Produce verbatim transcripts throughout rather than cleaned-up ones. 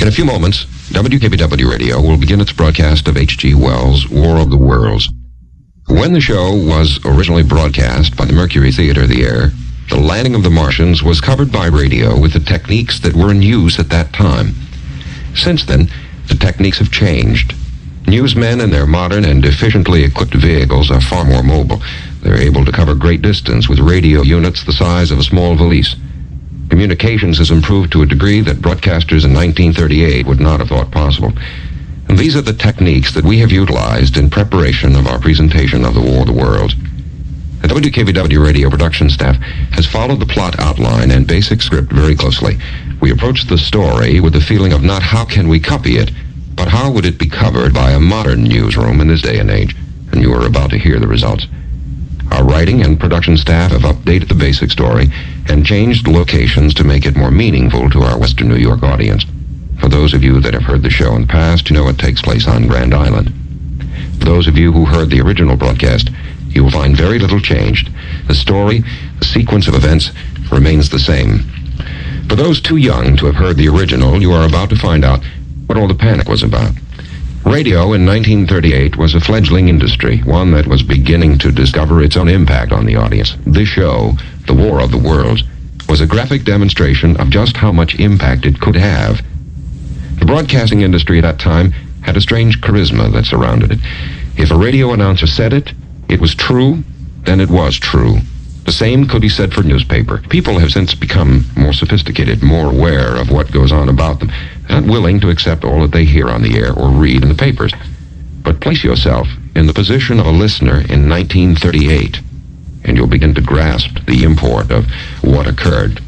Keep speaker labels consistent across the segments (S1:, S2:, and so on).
S1: In a few moments, W K B W Radio will begin its broadcast of H G Wells' War of the Worlds. When the show was originally broadcast by the Mercury Theater of the Air, the landing of the Martians was covered by radio with the techniques that were in use at that time. Since then, the techniques have changed. Newsmen in their modern and efficiently equipped vehicles are far more mobile. They're able to cover great distance with radio units the size of a small valise. Communications has improved to a degree that broadcasters in nineteen thirty-eight would not have thought possible. And these are the techniques that we have utilized in preparation of our presentation of the War of the Worlds. The W K B W radio production staff has followed the plot outline and basic script very closely. We approached the story with the feeling of not how can we copy it, but how would it be covered by a modern newsroom in this day and age? And you are about to hear the results. Our writing and production staff have updated the basic story and changed locations to make it more meaningful to our Western New York audience. For those of you that have heard the show in the past, you know it takes place on Grand Island. For those of you who heard the original broadcast, you will find very little changed. The story, the sequence of events, remains the same. For those too young to have heard the original, you are about to find out what all the panic was about. Radio in nineteen thirty-eight was a fledgling industry, one that was beginning to discover its own impact on the audience. This show, The War of the Worlds, was a graphic demonstration of just how much impact it could have. The broadcasting industry at that time had a strange charisma that surrounded it. If a radio announcer said it, it was true, then it was true. The same could be said for newspaper. People have since become more sophisticated, more aware of what goes on about them, not willing to accept all that they hear on the air or read in the papers. But place yourself in the position of a listener in nineteen thirty-eight, and you'll begin to grasp the import of what occurred.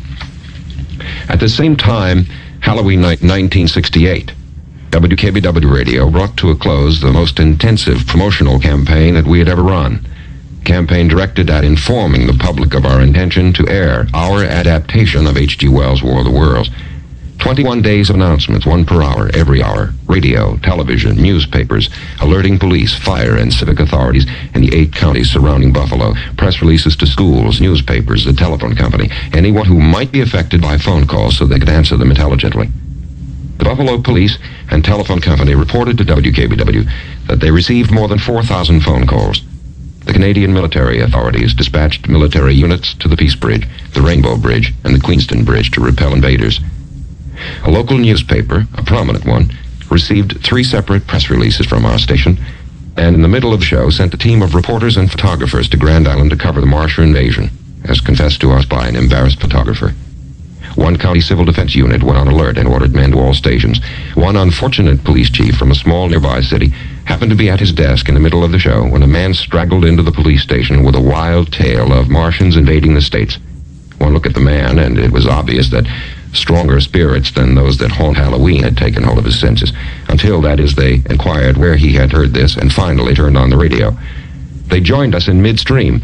S1: At the same time, Halloween night nineteen sixty-eight, W K B W Radio brought to a close the most intensive promotional campaign that we had ever run. Campaign directed at informing the public of our intention to air our adaptation of H G Wells' War of the Worlds. twenty-one days of announcements, one per hour, every hour, radio, television, newspapers, alerting police, fire, and civic authorities in the eight counties surrounding Buffalo, press releases to schools, newspapers, the telephone company, anyone who might be affected by phone calls so they could answer them intelligently. The Buffalo Police and Telephone Company reported to W K B W that they received more than four thousand phone calls. The Canadian military authorities dispatched military units to the Peace Bridge, the Rainbow Bridge, and the Queenston Bridge to repel invaders. A local newspaper, a prominent one, received three separate press releases from our station, and in the middle of the show sent a team of reporters and photographers to Grand Island to cover the Martian invasion, as confessed to us by an embarrassed photographer. One county civil defense unit went on alert and ordered men to all stations. One unfortunate police chief from a small nearby city happened to be at his desk in the middle of the show when a man straggled into the police station with a wild tale of Martians invading the states. One look at the man, and it was obvious that stronger spirits than those that haunt Halloween had taken hold of his senses, until, that is, they inquired where he had heard this and finally turned on the radio. They joined us in midstream,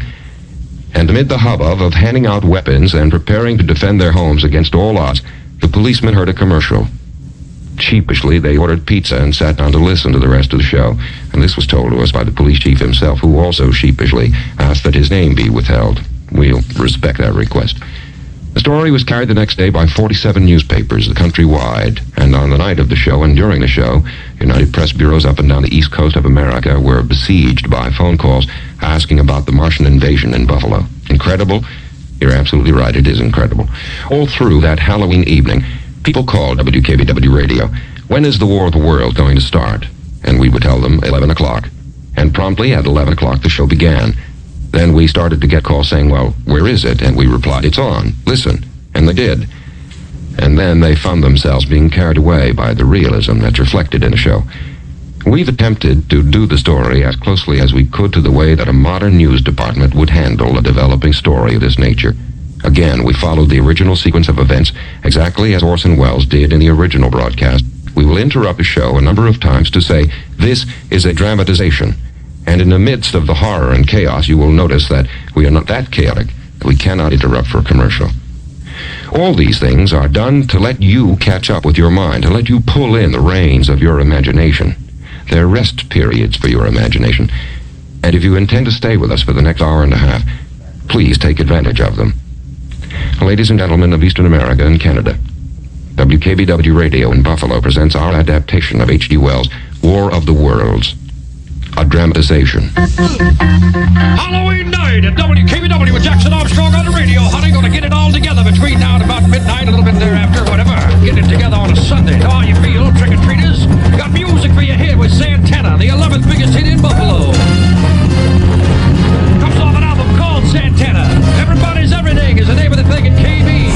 S1: and amid the hubbub of handing out weapons and preparing to defend their homes against all odds, the policeman heard a commercial. Sheepishly, they ordered pizza and sat down to listen to the rest of the show, and this was told to us by the police chief himself, who also sheepishly asked that his name be withheld. We'll respect that request. The story was carried the next day by forty-seven newspapers, the country wide, and on the night of the show and during the show, United Press bureaus up and down the east coast of America were besieged by phone calls asking about the Martian invasion in Buffalo. Incredible? You're absolutely right, it is incredible. All through that Halloween evening, people called W K B W Radio, when is the War of the World going to start? And we would tell them eleven o'clock. And promptly at eleven o'clock the show began. Then we started to get calls saying, well, where is it? And we replied, it's on. Listen. And they did. And then they found themselves being carried away by the realism that's reflected in the show. We've attempted to do the story as closely as we could to the way that a modern news department would handle a developing story of this nature. Again, we followed the original sequence of events exactly as Orson Welles did in the original broadcast. We will interrupt the show a number of times to say, this is a dramatization. And in the midst of the horror and chaos, you will notice that we are not that chaotic. We cannot interrupt for a commercial. All these things are done to let you catch up with your mind, to let you pull in the reins of your imagination. They're rest periods for your imagination. And if you intend to stay with us for the next hour and a half, please take advantage of them. Ladies and gentlemen of Eastern America and Canada, W K B W Radio in Buffalo presents our adaptation of H G Wells' War of the Worlds, a dramatization.
S2: Halloween night at W K B W with Jackson Armstrong on the radio. Honey, gonna get it all together between now and about midnight, a little bit thereafter, whatever. Get it together on a Sunday. How you feel, trick-or-treaters? Got music for your head with Santana, the eleventh biggest hit in Buffalo. Comes off an album called Santana. Everybody's Everything is the name of the thing at K B.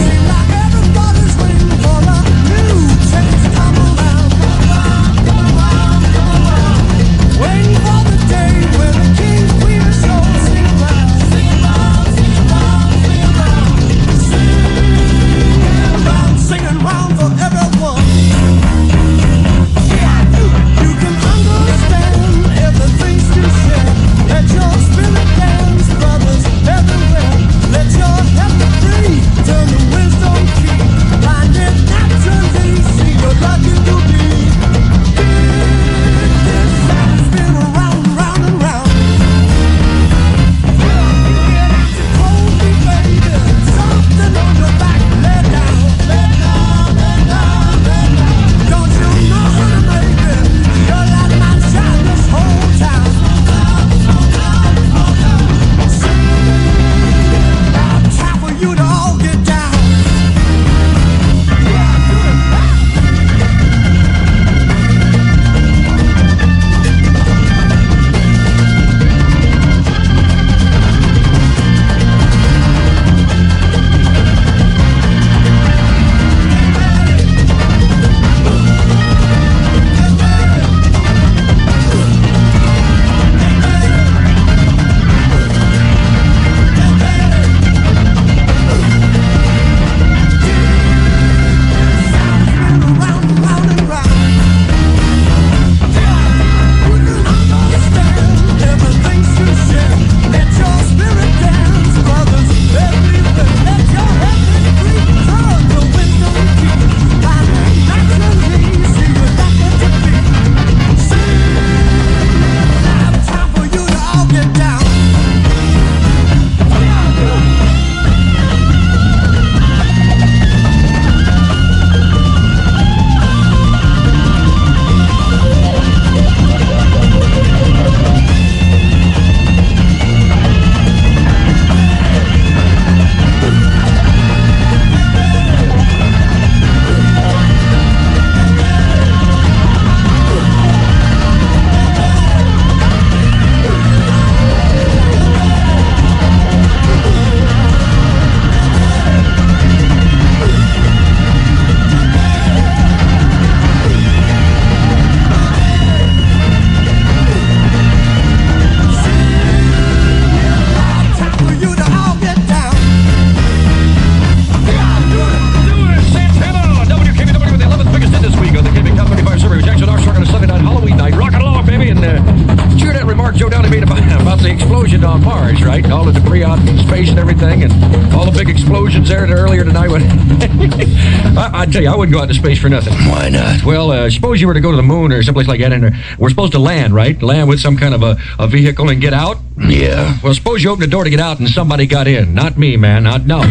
S2: I, I tell you, I wouldn't go out into space for nothing.
S3: Why not?
S2: Well, uh, suppose you were to go to the moon or someplace like that, and uh, we're supposed to land, right? Land with some kind of a, a vehicle and get out?
S3: Yeah.
S2: Well, suppose you open the door to get out and somebody got in. Not me, man. Not no.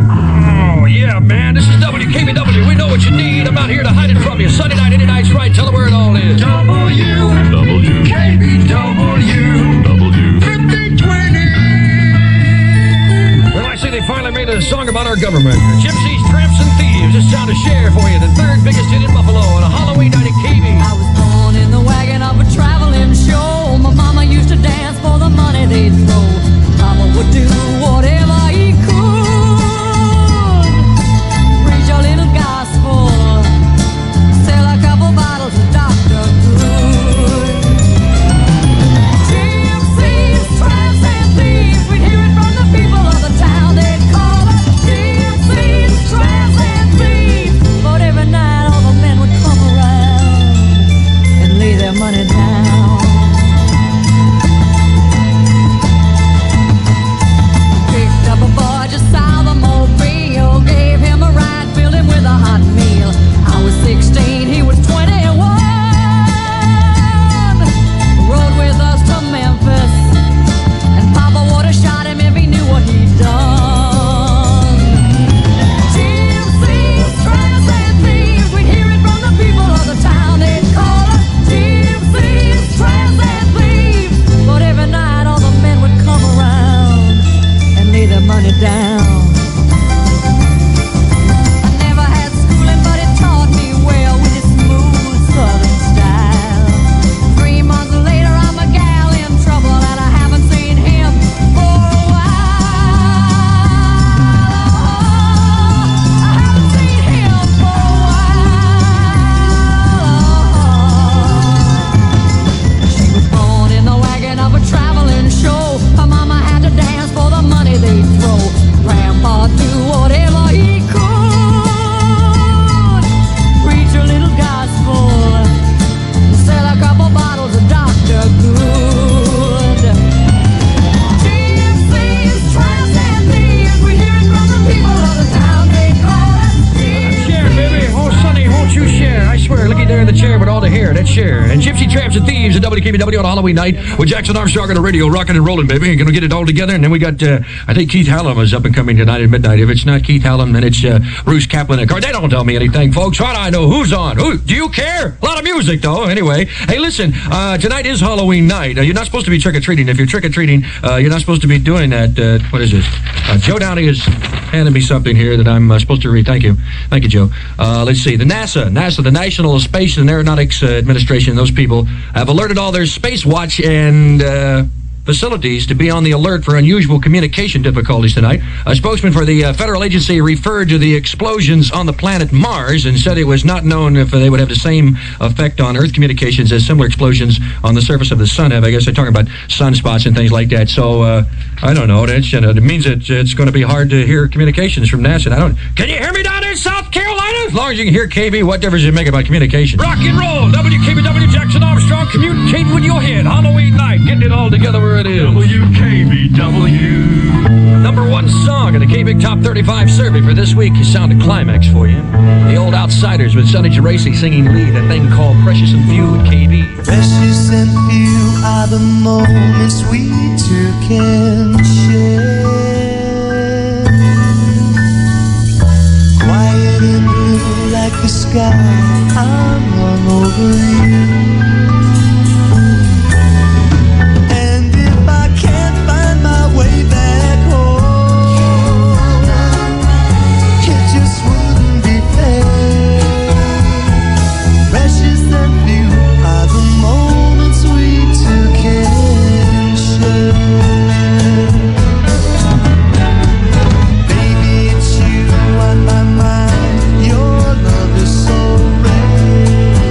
S2: Oh, yeah, man. This is W K B W. We know what you need. I'm not here to hide it from you. Sunday night, any night's right. Tell them where it all is.
S3: W. W. K B W. W. fifty twenty.
S2: Well, I say they finally made a song about our government. Gypsies, tramps, and thieves. This sound of Cher for you. The third biggest hit in Buffalo on a Halloween night at K B.
S4: I was born in the wagon of a traveling show. My mama used to dance for the money they'd throw. Papa would do whatever he could. Preach a little gospel. Sell a couple bottles of Doctor Good. Gypsies, tramps, and thieves. We'd hear it from the people of the town. They'd call us gypsies, tramps, and thieves. But every night all the men would come
S2: there in the chair with all the hair. That's Cher. And Gypsy Tramps and Thieves at W K B W on a Halloween night with Jackson Armstrong on the radio, rocking and rolling, baby. You're going to get it all together. And then we got, uh, I think Keith Hallam is up and coming tonight at midnight. If it's not Keith Hallam, then it's uh, Bruce Kaplan. Of course, they don't tell me anything, folks. What do I know? Who's on? Who? Do you care? A lot of music, though. Anyway, hey, listen, uh, tonight is Halloween night. Uh, you're not supposed to be trick-or-treating. If you're trick-or-treating, uh, you're not supposed to be doing that. Uh, what is this? Uh, Joe Downey has handed me something here that I'm uh, supposed to read. Thank you. Thank you, Joe. Uh, let's see. The NASA, NASA, the National Space and Aeronautics uh, Administration, those people have alerted all their space watch and uh, facilities to be on the alert for unusual communication difficulties tonight. A spokesman for the uh, federal agency referred to the explosions on the planet Mars and said it was not known if they would have the same effect on Earth communications as similar explosions on the surface of the sun have. I guess they're talking about sunspots and things like that. So, uh, I don't know. That's, you know, it means that it's going to be hard to hear communications from NASA. I don't... Can you hear me down in South Carolina? As long as you can hear K B, what difference does it make about communication? Rock and roll! W K B W Jackson Armstrong, communicating with your head. Halloween night, getting it all together where it is.
S3: W K B W.
S2: Number one song in the K-Big Top thirty-five survey for this week is Sound of Climax for you. The Old Outsiders with Sonny Geraci singing lead, a thing called Precious and Few at K B.
S5: Precious and few are the moments we two can share. Quiet and blue like the sky, I'm hung over you. And if I can't find my way back home, it just wouldn't be fair. Precious and few are the moments we two can share. Baby, it's you on my mind. Your love is so rare.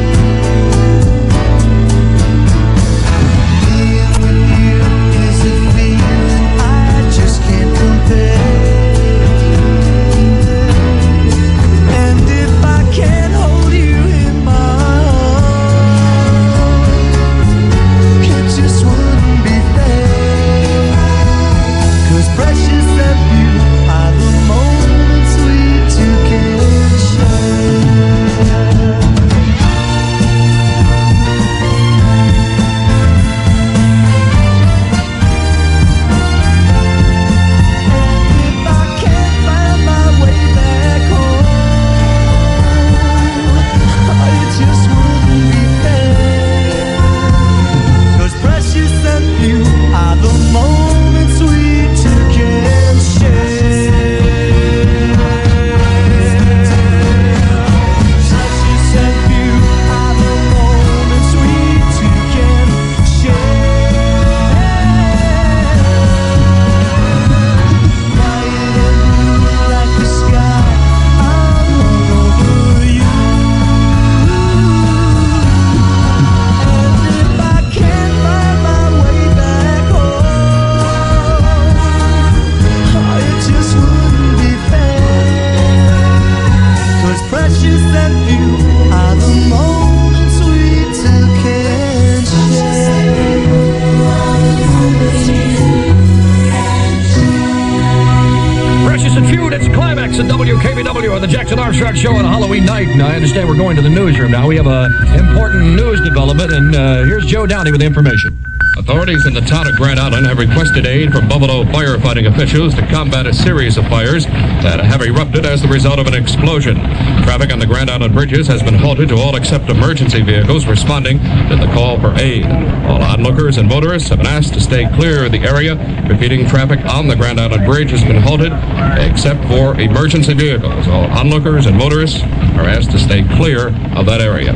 S5: Being with you is a feeling I just can't compare. And if I can't hold you in my arms, it just wouldn't be fair. 'Cause precious and few are the moments we two can share. If I can't find my way back home, it just wouldn't be fair. 'Cause precious and few are the moments we two can share. Precious and few are the moments we two can share. Quiet and blue like the sky, I'm hung over you. And if I can't find my way back home, it just wouldn't be fair. 'Cause precious and few are the moments we two can share.
S2: Precious and Few, that's Climax at W K B W on the Jackson Armstrong Show on a Halloween night. And I understand we're going to the newsroom now. We have a important news development, and uh, here's Joe Downey with the information.
S6: Authorities in the town of Grand Island have requested aid from Buffalo firefighting officials to combat a series of fires that have erupted as the result of an explosion. Traffic on the Grand Island bridges has been halted to all except emergency vehicles responding to the call for aid. All onlookers and motorists have been asked to stay clear of the area. Repeating, traffic on the Grand Island Bridge has been halted except for emergency vehicles. All onlookers and motorists are asked to stay clear of that area.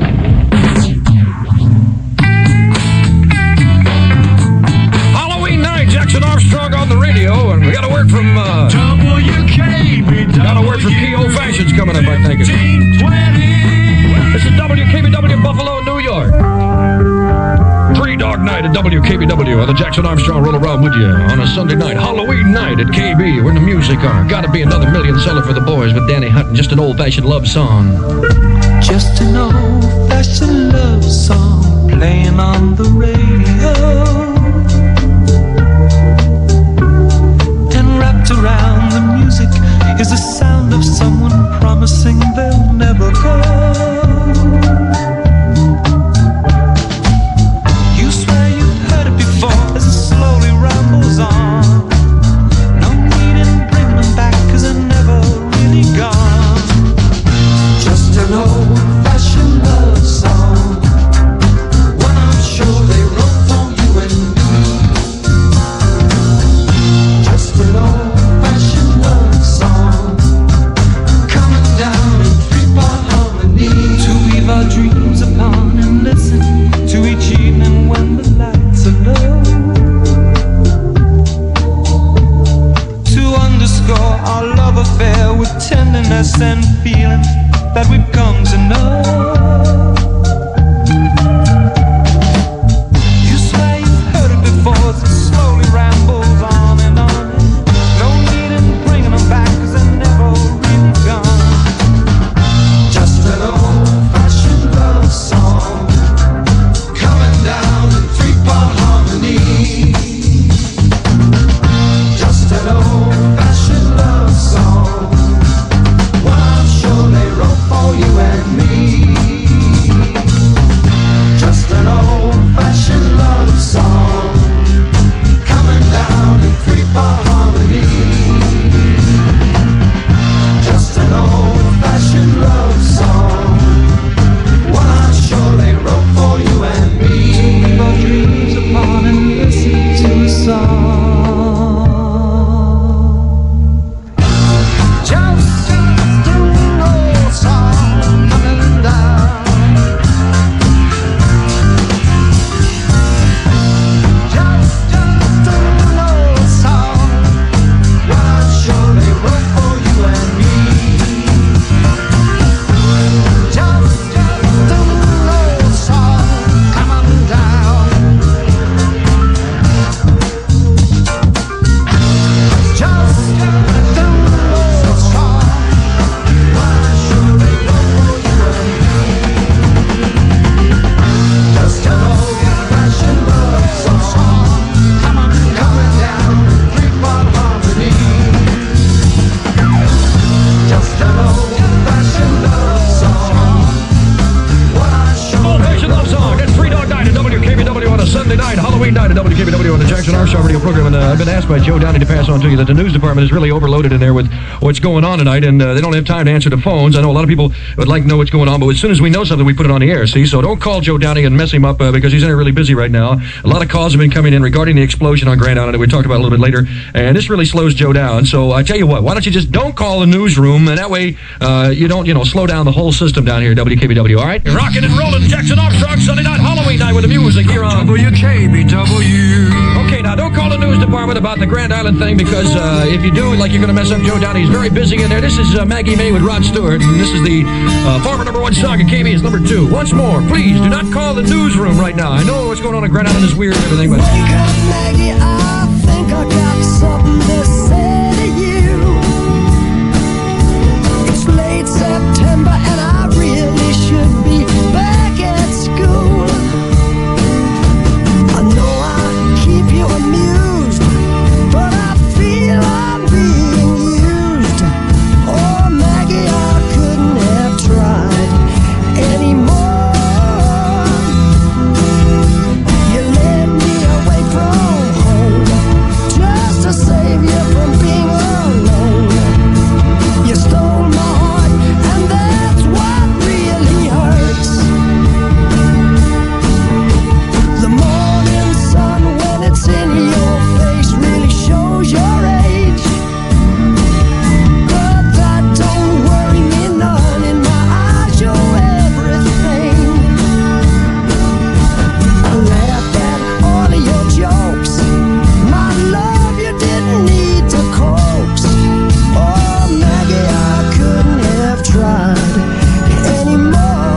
S2: Halloween night, Jackson Armstrong on the radio, and we got a word from, uh,
S3: W K B W.
S2: got a word from P O Fashions coming up, I think.
S3: fifteen twenty.
S2: This is W K B W Buffalo, New York. Three Dog Night at W K B W on the Jackson Armstrong Roll Around with you on a Sunday night, Halloween night at K B, where the music are. Gotta be another million seller for the boys with Danny Hutton, just an old-fashioned love song.
S5: Just an old-fashioned love song playing on the radio, and wrapped around the music is the sound of someone promising they'll never go.
S2: Sunday night, Halloween night at W K B W on the Jackson Armstrong radio program. And uh, I've been asked by Joe Downey to pass on to you that the news department is really overloaded in there with what's going on tonight, and uh, they don't have time to answer the phones. I know a lot of people would like to know what's going on, but as soon as we know something, we put it on the air, see? So don't call Joe Downey and mess him up uh, because he's in there really busy right now. A lot of calls have been coming in regarding the explosion on Grand Island that we talked about a little bit later, and this really slows Joe down. So I tell you what, why don't you just don't call the newsroom, and that way uh, you don't, you know, slow down the whole system down here at W K B W, all right? You're rocking and rolling Jackson Armstrong Sunday night, Halloween night with the music here on
S3: W K B W.
S2: Okay, now don't call the news department about the Grand Island thing because uh, if you do, like, you're going to mess up Joe Downey. He's very busy in there. This is uh, Maggie May with Rod Stewart, and this is the uh, former number one song at K B is number two. Once more, please do not call the newsroom right now. I know what's going on in Grand Island is weird and everything, but...
S5: Wake up, Maggie, I think I got something to say to you. It's late September and I really should be back at school. I know I keep you amused, but I feel I'm being used. Oh, Maggie, I couldn't have tried anymore. You led me away from home just to save you from being alone. You stole my heart, and that's what really hurts. The morning sun, when it's in your face, really shows your age. But that don't worry me none. In my eyes, you're everything. I laughed at all of your jokes. My love, you didn't need to coax. Oh, Maggie, I couldn't have tried anymore.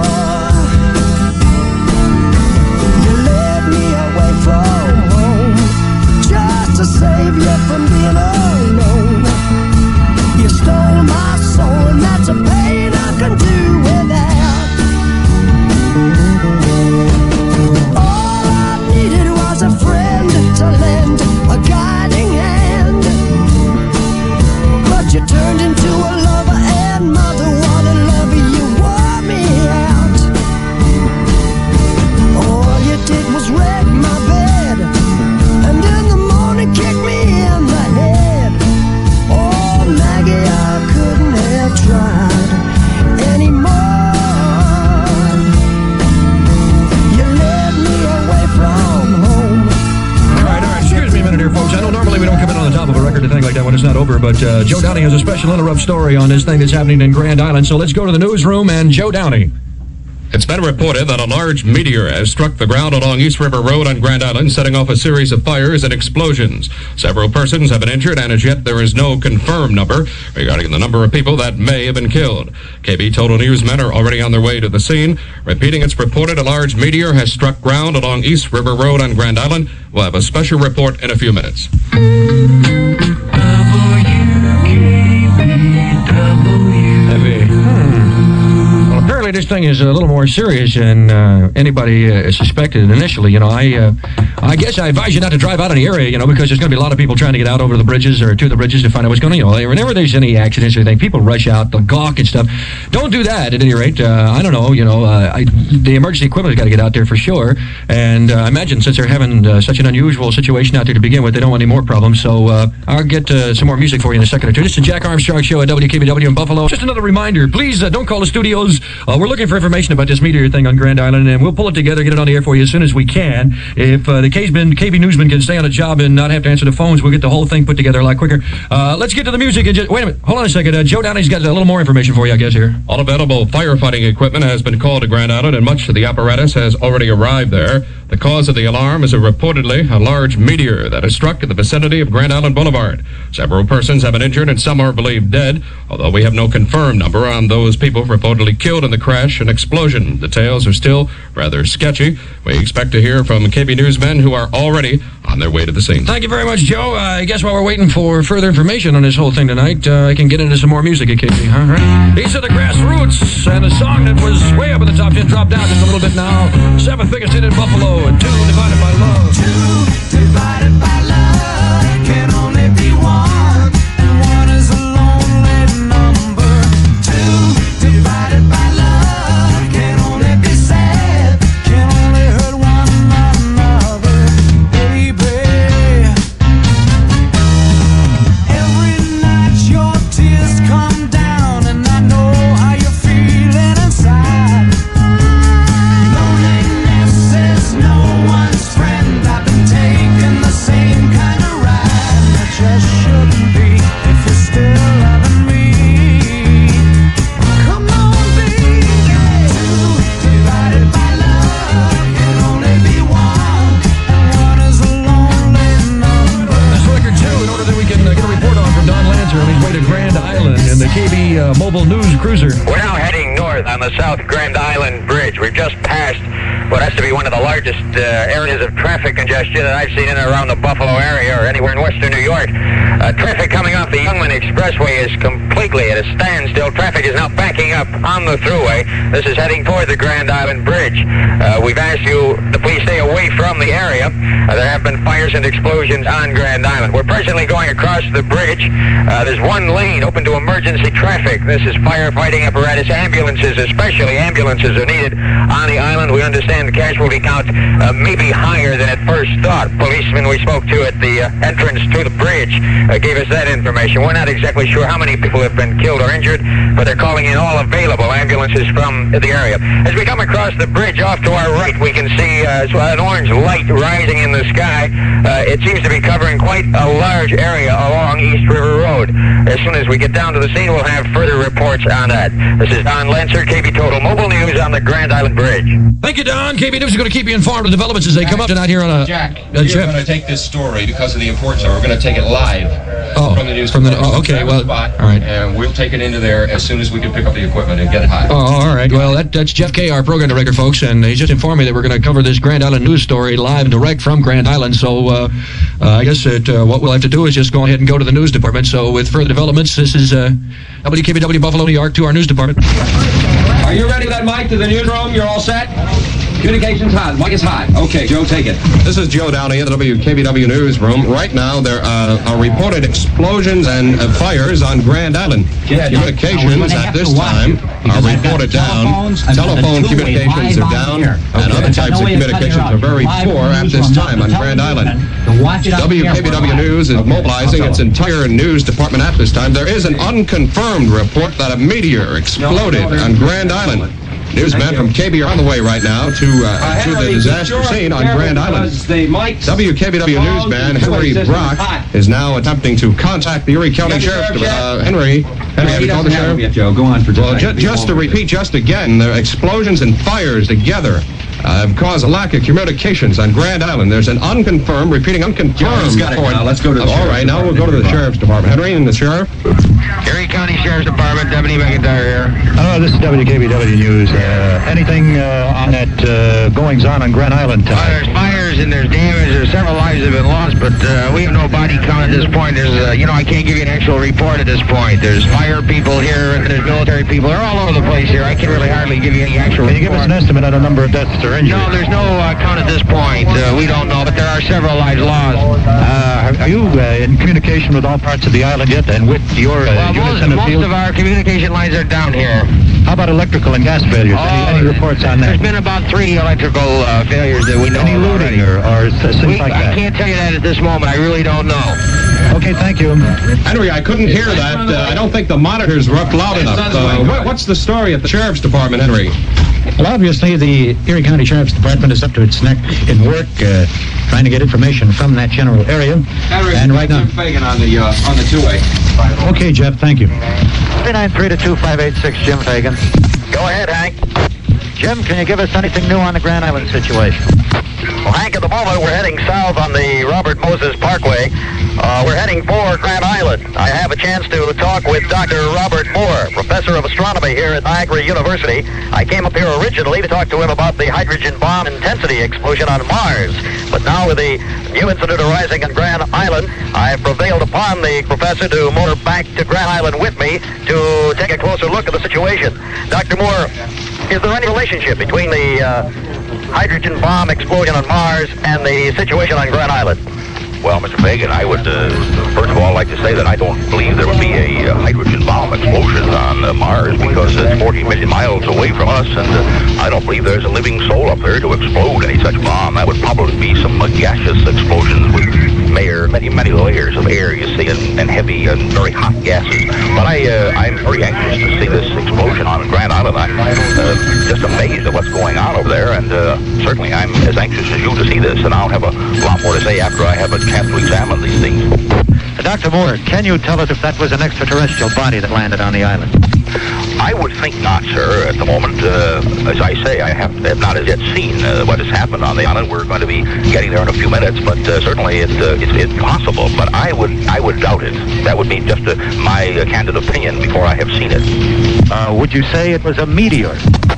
S5: You led me away from home just to save you from being alone. You stole my soul, and that's a pain I can do without. All I needed was a friend to lend a guiding hand. But you turned into a lover and mother. What a lover, you wore me out. All you did was wreck my bed, and in the morning kick me in the head. Oh, Maggie, I couldn't have tried anymore. You led me away from home.
S2: All right, all right, excuse me a minute here, folks. I know normally we don't come in on the top of a record or anything like that when it's not over, but uh, Joe Downey has a special interrupt story on this thing that's happening in Grand Island, so let's go to the newsroom and Joe Downey.
S6: It's been reported that a large meteor has struck the ground along East River Road on Grand Island, setting off a series of fires and explosions. Several persons have been injured, and as yet there is no confirmed number regarding the number of people that may have been killed. K B Total News men are already on their way to the scene. Repeating, it's reported a large meteor has struck ground along East River Road on Grand Island. We'll have a special report in a few minutes.
S2: Heavy. Hmm. Well, apparently this thing is a little more serious than uh, anybody uh, suspected initially. You know, I uh, I guess I advise you not to drive out in the area, you know, because there's going to be a lot of people trying to get out over the bridges or to the bridges to find out what's going on. You know, whenever there's any accidents or anything, people rush out, they'll gawk and stuff. Don't do that, at any rate. Uh, I don't know, you know, uh, I, the emergency equipment's got to get out there for sure. And uh, I imagine since they're having uh, such an unusual situation out there to begin with, they don't want any more problems. So uh, I'll get uh, some more music for you in a second or two. This is the Jack Armstrong Show at W K B W in Buffalo. Just another reminder, please uh, don't call the studios. Uh, we're looking for information about this meteor thing on Grand Island, and we'll pull it together, get it on the air for you as soon as we can. If uh, the K B newsman can stay on a job and not have to answer the phones, we'll get the whole thing put together a lot quicker. Uh, let's get to the music. And just, wait a minute. Hold on a second. Uh, Joe Downey's got a little more information for you, I guess, here.
S6: All available firefighting equipment has been called to Grand Island, and much of the apparatus has already arrived there. The cause of the alarm is a reportedly a large meteor that has struck in the vicinity of Grand Island Boulevard. Several persons have been injured, and some are believed dead, although we have no confirmed number on those people reportedly killed in the crash and explosion. Details are still rather sketchy. We expect to hear from K B newsmen who are already on their way to the scene.
S2: Thank you very much, Joe. Uh, I guess while we're waiting for further information on this whole thing tonight, uh, I can get into some more music at K B. All right. These are the Grassroots, and a song that was way up in the top ten dropped down just a little bit now. Seventh biggest hit in Buffalo, and two divided by love.
S5: Two divided by love can only be one, and one is a lonely number. Two divided by love can only be sad, can only hurt one another.
S2: a cruiser.
S7: We're now heading north on the South Grand Island Bridge. We've just passed what has to be one of the largest uh, areas of traffic congestion that I've seen in and around the Buffalo area or anywhere in western New York. Uh, traffic coming off the Youngman Expressway is completely at a standstill. Traffic is now backing up on the thruway. This is heading toward the Grand Island Bridge. Uh, we've asked you to please stay away from the area. Uh, there have been fires and explosions on Grand Island. We're presently going across the bridge. Uh, there's one lane open to emergency traffic. This is firefighting apparatus. Ambulances, especially ambulances, are needed on the island. We understand the casualty count uh, may be higher than at first thought. Policemen we spoke to at the uh, entrance to the bridge uh, gave us that information. We're not exactly sure how many people have been killed or injured, but they're calling in all available ambulances from the area. As we come across the bridge off to our right, we can see uh, an orange light rising in the sky. Uh, it seems to be covering quite a large area along East River Road. As soon as we get down to the scene, we'll have further reports on that. This is Don Lancer, K B Total Mobile News on the Grand Island Bridge.
S2: Thank you, Don. K B News is going to keep you informed of developments as they come up tonight here on a...
S8: Jack,
S2: uh,
S8: we're
S2: Jeff.
S8: going to take this story because of the importance of it. We're going to take it live
S2: Oh,
S8: from the news.
S2: from the-
S8: department.
S2: oh, okay,
S8: Grab a
S2: well,
S8: spot,
S2: all right.
S8: And we'll take it into there as soon as we can pick up the equipment and get it high.
S2: Oh, all right. Well, that, that's Jeff Kay, our program director, folks, and he just informed me that we're going to cover this Grand Island news story live and direct from Grand Island. So uh, uh, I guess that uh, what we'll have to do is just go ahead and go to the news department. So with further developments, this is uh, W K B W Buffalo, New York, to our news department.
S9: Are you ready, that mic, to the newsroom? You're all set? Communications hot. Mic is hot. Okay, Joe, take it.
S10: This is Joe Downey in the W K B W newsroom. Right now, there uh, are reported explosions and uh, fires on Grand Island.
S9: Yeah,
S10: communications at this time are reported down. Telephone communications are down, and other types of communications are very poor at this time on Grand Island. W K B W News is mobilizing its entire news department at this time. There is an unconfirmed report that a meteor exploded on Grand Island. Newsmen from K B are on the way right now to uh, to the disaster scene on Grand Island. W K B W newsman Henry Brock is now attempting to contact the Erie County Sheriff's Department. Uh, Henry, Henry, have you called the sheriff?
S9: Yet, Joe. Go on for
S10: Well, ju- just to repeat just again, the explosions and fires together uh, have caused a lack of communications on Grand Island. There's an unconfirmed, repeating unconfirmed
S9: John's got it
S10: report.
S9: now. Let's go to the
S10: All
S9: sheriff's
S10: right, now we'll
S9: department.
S10: go to the Sheriff's Department. Henry and the Sheriff.
S7: Erie County Sheriff's Department, Deputy McIntyre here.
S11: Hello, this is W K B W News. Uh, anything uh, on that uh, goings on on Grand Island
S7: Well,
S11: tonight?
S7: there's fires and there's damage. There's several lives have been lost, but uh, we have no body count at this point. There's, uh, you know, I can't give you an actual report at this point. There's fire people here and there's military people. They're all over the place here. I can really hardly give you any actual
S11: Can you give us
S7: report.
S11: an estimate on the number of deaths or injuries?
S7: No, there's no uh, count at this point. Uh, we don't know, but there are several lives lost.
S11: Uh, are, are you uh, in communication with all parts of the island yet, and with your uh,
S7: Well,
S11: units
S7: most,
S11: in the
S7: most
S11: field?
S7: of our communication lines are down here.
S11: How about electrical and gas failures? any, any reports on that?
S7: There's been about three electrical uh, failures that we know
S11: Any
S7: of
S11: looting
S7: already.
S11: or, or s- things
S7: We,
S11: like
S7: I
S11: that?
S7: can't tell you that at this moment. I really don't know.
S11: Okay, thank you.
S10: Henry, I couldn't hear that. Uh, I don't think the monitors were up loud enough. Uh, what, what's the story at the Sheriff's Department, Henry?
S11: Well, obviously, the Erie County Sheriff's Department is up to its neck in work, uh, trying to get information from that general area.
S9: Henry,
S11: and right now...
S9: Jim Fagan on the, uh, on the two-way.
S11: Okay, Jeff, thank you. three nine three to two five eight six, Jim Fagan.
S7: Go ahead, Hank.
S11: Jim, can you give us anything new on the Grand Island situation?
S7: Well, Hank, at the moment, we're heading south on the Robert Moses Parkway. Uh, we're heading for Grand Island. I have a chance to talk with Doctor Robert Moore, professor of astronomy here at Niagara University. I came up here originally to talk to him about the hydrogen bomb intensity explosion on Mars. But now with the new incident arising on Grand Island, I've prevailed upon the professor to motor back to Grand Island with me to take a closer look at the situation. Doctor Moore, is there any relationship between the uh, hydrogen bomb explosion on Mars and the situation on Grand Island?
S12: Well, Mister Fagan, I would, uh, first of all, like to say that I don't believe there would be a uh, hydrogen bomb explosion on uh, Mars because it's forty million miles away from us, and uh, I don't believe there's a living soul up there to explode any such bomb. That would probably be some uh, gaseous explosions with mayor, many, many layers of air, you see, and, and heavy and very hot gases. But I, uh, I'm very anxious to see this explosion on Grand Island. I'm uh, just amazed at what's going on over there, and uh, certainly I'm as anxious as you to see this, and I'll have a lot more to say after I have a chance to examine these things.
S11: Uh, Doctor Moore, can you tell us if that was an extraterrestrial body that landed on the island?
S12: I would think not, sir, at the moment. Uh, as I say, I have, have not as yet seen uh, what has happened on the island. We're going to be getting there in a few minutes, but uh, certainly it, uh, it's, it's possible. But I would I would doubt it. That would be just uh, my uh, candid opinion before I have seen it.
S11: Uh, would you say it was a meteor?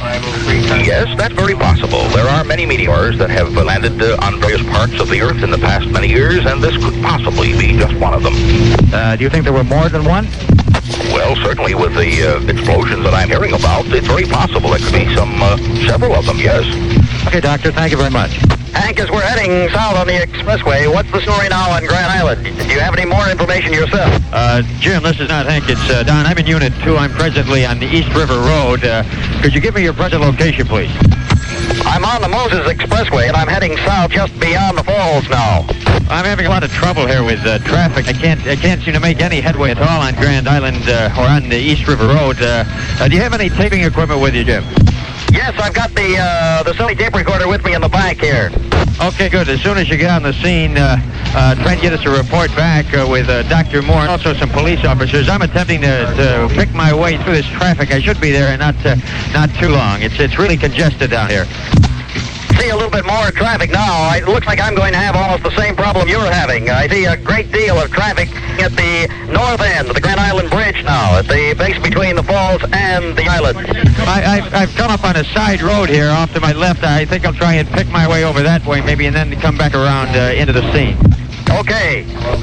S12: Yes, that's very possible. There are many meteors that have landed uh, on various parts of the Earth in the past many years, and this could possibly be just one of them.
S11: Uh, do you think there were more than one?
S12: Well, certainly with the uh, explosions that I'm hearing about, it's very possible there could be some, uh, several of them, yes.
S11: Okay, Doctor, thank you very much.
S7: Hank, as we're heading south on the expressway, what's the story now on Grand Island? Do you have any more information yourself?
S11: Uh, Jim, this is not Hank, it's uh, Don. I'm in Unit two. I'm presently on the East River Road. Uh, could you give me your present location, please?
S7: I'm on the Moses Expressway, and I'm heading south just beyond the falls now.
S11: I'm having a lot of trouble here with uh, traffic. I can't I can't seem to make any headway at all on Grand Island uh, or on the East River Road. Uh, uh, do you have any taping equipment with you, Jim?
S7: Yes, I've got the uh, the Sony tape recorder with me in the back here.
S11: Okay, good. As soon as you get on the scene, uh, uh, try and get us a report back uh, with uh, Doctor Moore and also some police officers. I'm attempting to, to pick my way through this traffic. I should be there in not uh, not too long. It's it's really congested down here.
S7: See a little bit more traffic now. It looks like I'm going to have almost the same problem you're having. I see a great deal of traffic at the north end of the Grand Island Bridge now, at the base between the falls and the island.
S11: I, I've, I've come up on a side road here off to my left. I think I'll try and pick my way over that way maybe and then come back around uh, into the scene.
S7: Okay.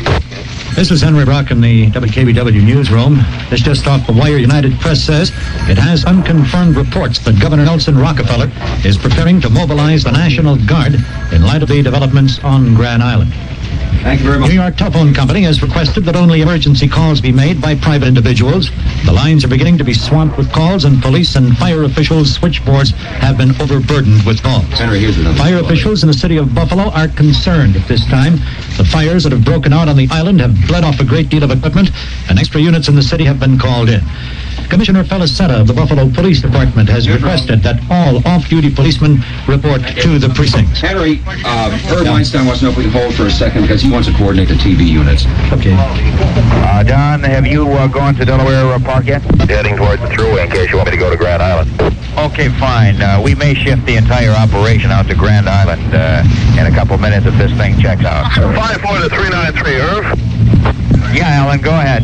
S11: This is Henry Brock in the W K B W newsroom. This just off the wire. United Press says it has unconfirmed reports that Governor Nelson Rockefeller is preparing to mobilize the National Guard in light of the developments on Grand Island.
S9: Thank you very much.
S11: New York Telephone Company has requested that only emergency calls be made by private individuals. The lines are beginning to be swamped with calls, and police and fire officials' switchboards have been overburdened with calls.
S9: Henry, here's another
S11: Fire officials in the city of Buffalo are concerned at this time. The fires that have broken out on the island have bled off a great deal of equipment, and extra units in the city have been called in. Commissioner Felicetta of the Buffalo Police Department has requested that all off-duty policemen report to the precincts.
S9: Henry, uh, Herb Weinstein wants to know if we can hold for a second because he wants to coordinate the T V units.
S11: Okay.
S13: Uh, Don, have you uh, gone to Delaware uh, Park yet?
S12: Heading towards the thruway in case you want me to go to Grand Island.
S13: Okay, fine. Uh, we may shift the entire operation out to Grand Island uh, in a couple minutes if this thing checks out.
S12: five four to three nine three, Irv.
S13: Yeah, Alan, go ahead.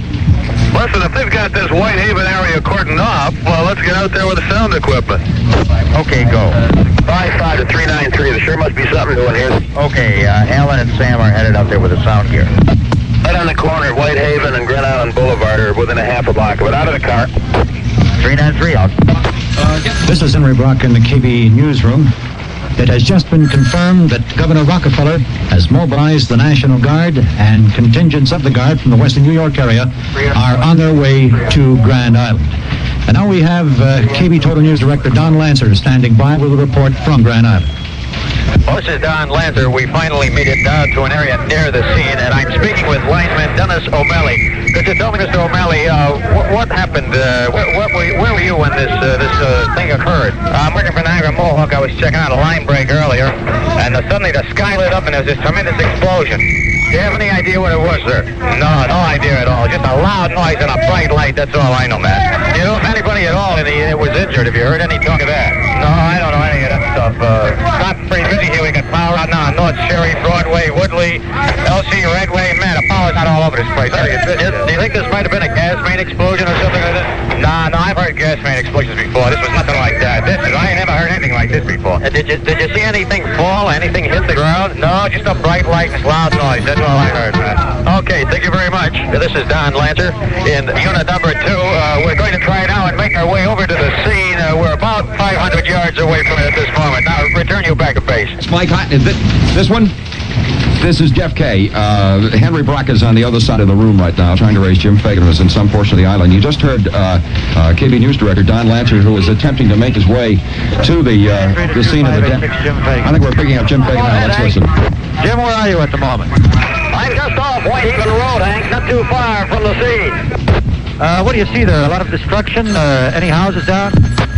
S12: Listen, if they've got this Whitehaven area cordoned off, well, let's get out there with the sound equipment.
S13: Okay, go.
S12: five five to three nine three, there sure must be something doing here.
S13: Okay, uh, Alan and Sam are headed out there with the sound gear.
S12: Right on the corner of Whitehaven and Grand Island Boulevard, or within a half a block of it. Out of the car.
S13: three nine three out.
S11: This is Henry Brock in the K B newsroom. It has just been confirmed that Governor Rockefeller has mobilized the National Guard, and contingents of the Guard from the Western New York area are on their way to Grand Island. And now we have uh, K B Total News Director Don Lancer standing by with a report from Grand Island.
S7: Well, this is Don Lancer. We finally made it down to an area near the scene, and I'm speaking with lineman Dennis O'Malley. Could you tell me, Mister O'Malley, uh, what, what happened? Uh, where, where, were you, where were you when this uh, this uh, thing occurred? I'm working for Niagara Mohawk. I was checking out a line break earlier, and uh, suddenly the sky lit up, and there was this tremendous explosion. Do you have any idea what it was, sir? No, no idea at all. Just a loud noise and a bright light. That's all I know, man. You know, if anybody at all in the, uh, was injured, have you heard any talk of that? No, I don't know any of that stuff. Uh, not pretty busy here. We got power out now on North Sherry, Broadway, Woodley, L C, Redway. Man, the power's not all over this place. Do you think this might have been a gas main explosion or something like that? Nah, no, I've heard gas main explosions before. This was nothing like that. This is, I ain't never heard anything like this before. Uh, did you did you see anything fall? Anything hit the ground? No, just a bright light and loud noise. That's all I heard, man. Okay, thank you very much. This is Don Lancer in unit number two. Uh, we're going to try now and make our way over to the scene. Uh, we're about five hundred yards away from it at this moment. Now, return you back to base.
S9: It's Mike Houghton. Is this, this one? This is Jeff Kay. Uh, Henry Brock is on the other side of the room right now, trying to raise Jim Fagan, who is in some portion of the island. You just heard uh, uh, K B News Director Don Lancer, who is attempting to make his way to the uh, the scene of the death. I think we're picking up Jim Fagan now. Let's listen.
S11: Jim, where are you at the moment?
S7: I'm just off Whitehaven Road, Hank, not too far from the scene.
S11: Uh, what do you see there? A lot of destruction? Uh, any houses down?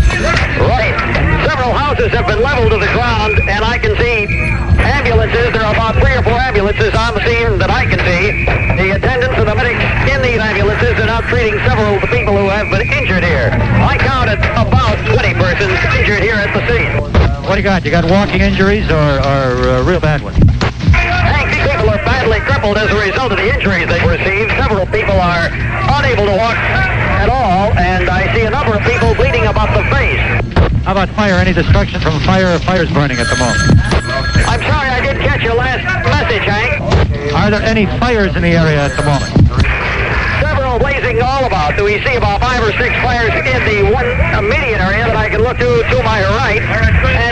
S7: Right. Several houses have been leveled to the ground, and I can see ambulances. There are about three or four ambulances on the scene that I can see. The attendants and the medics in these ambulances are now treating several of the people who have been injured here.
S2: crater. I counted about twenty persons injured here at the scene.
S11: What do you got? You got walking injuries or, or uh, real bad ones?
S2: Hank, these people are badly crippled as a result of the injuries they received. Several people are unable to walk at all, and I see a number of people bleeding about the face.
S11: How about fire? Any destruction from fire or fire's burning at the moment?
S2: I'm sorry I didn't catch your last message, Hank.
S11: Are there any fires in the area at the moment?
S2: Several blazing all about. Do we see about five or six fires in the one immediate area that I can look to to my right? And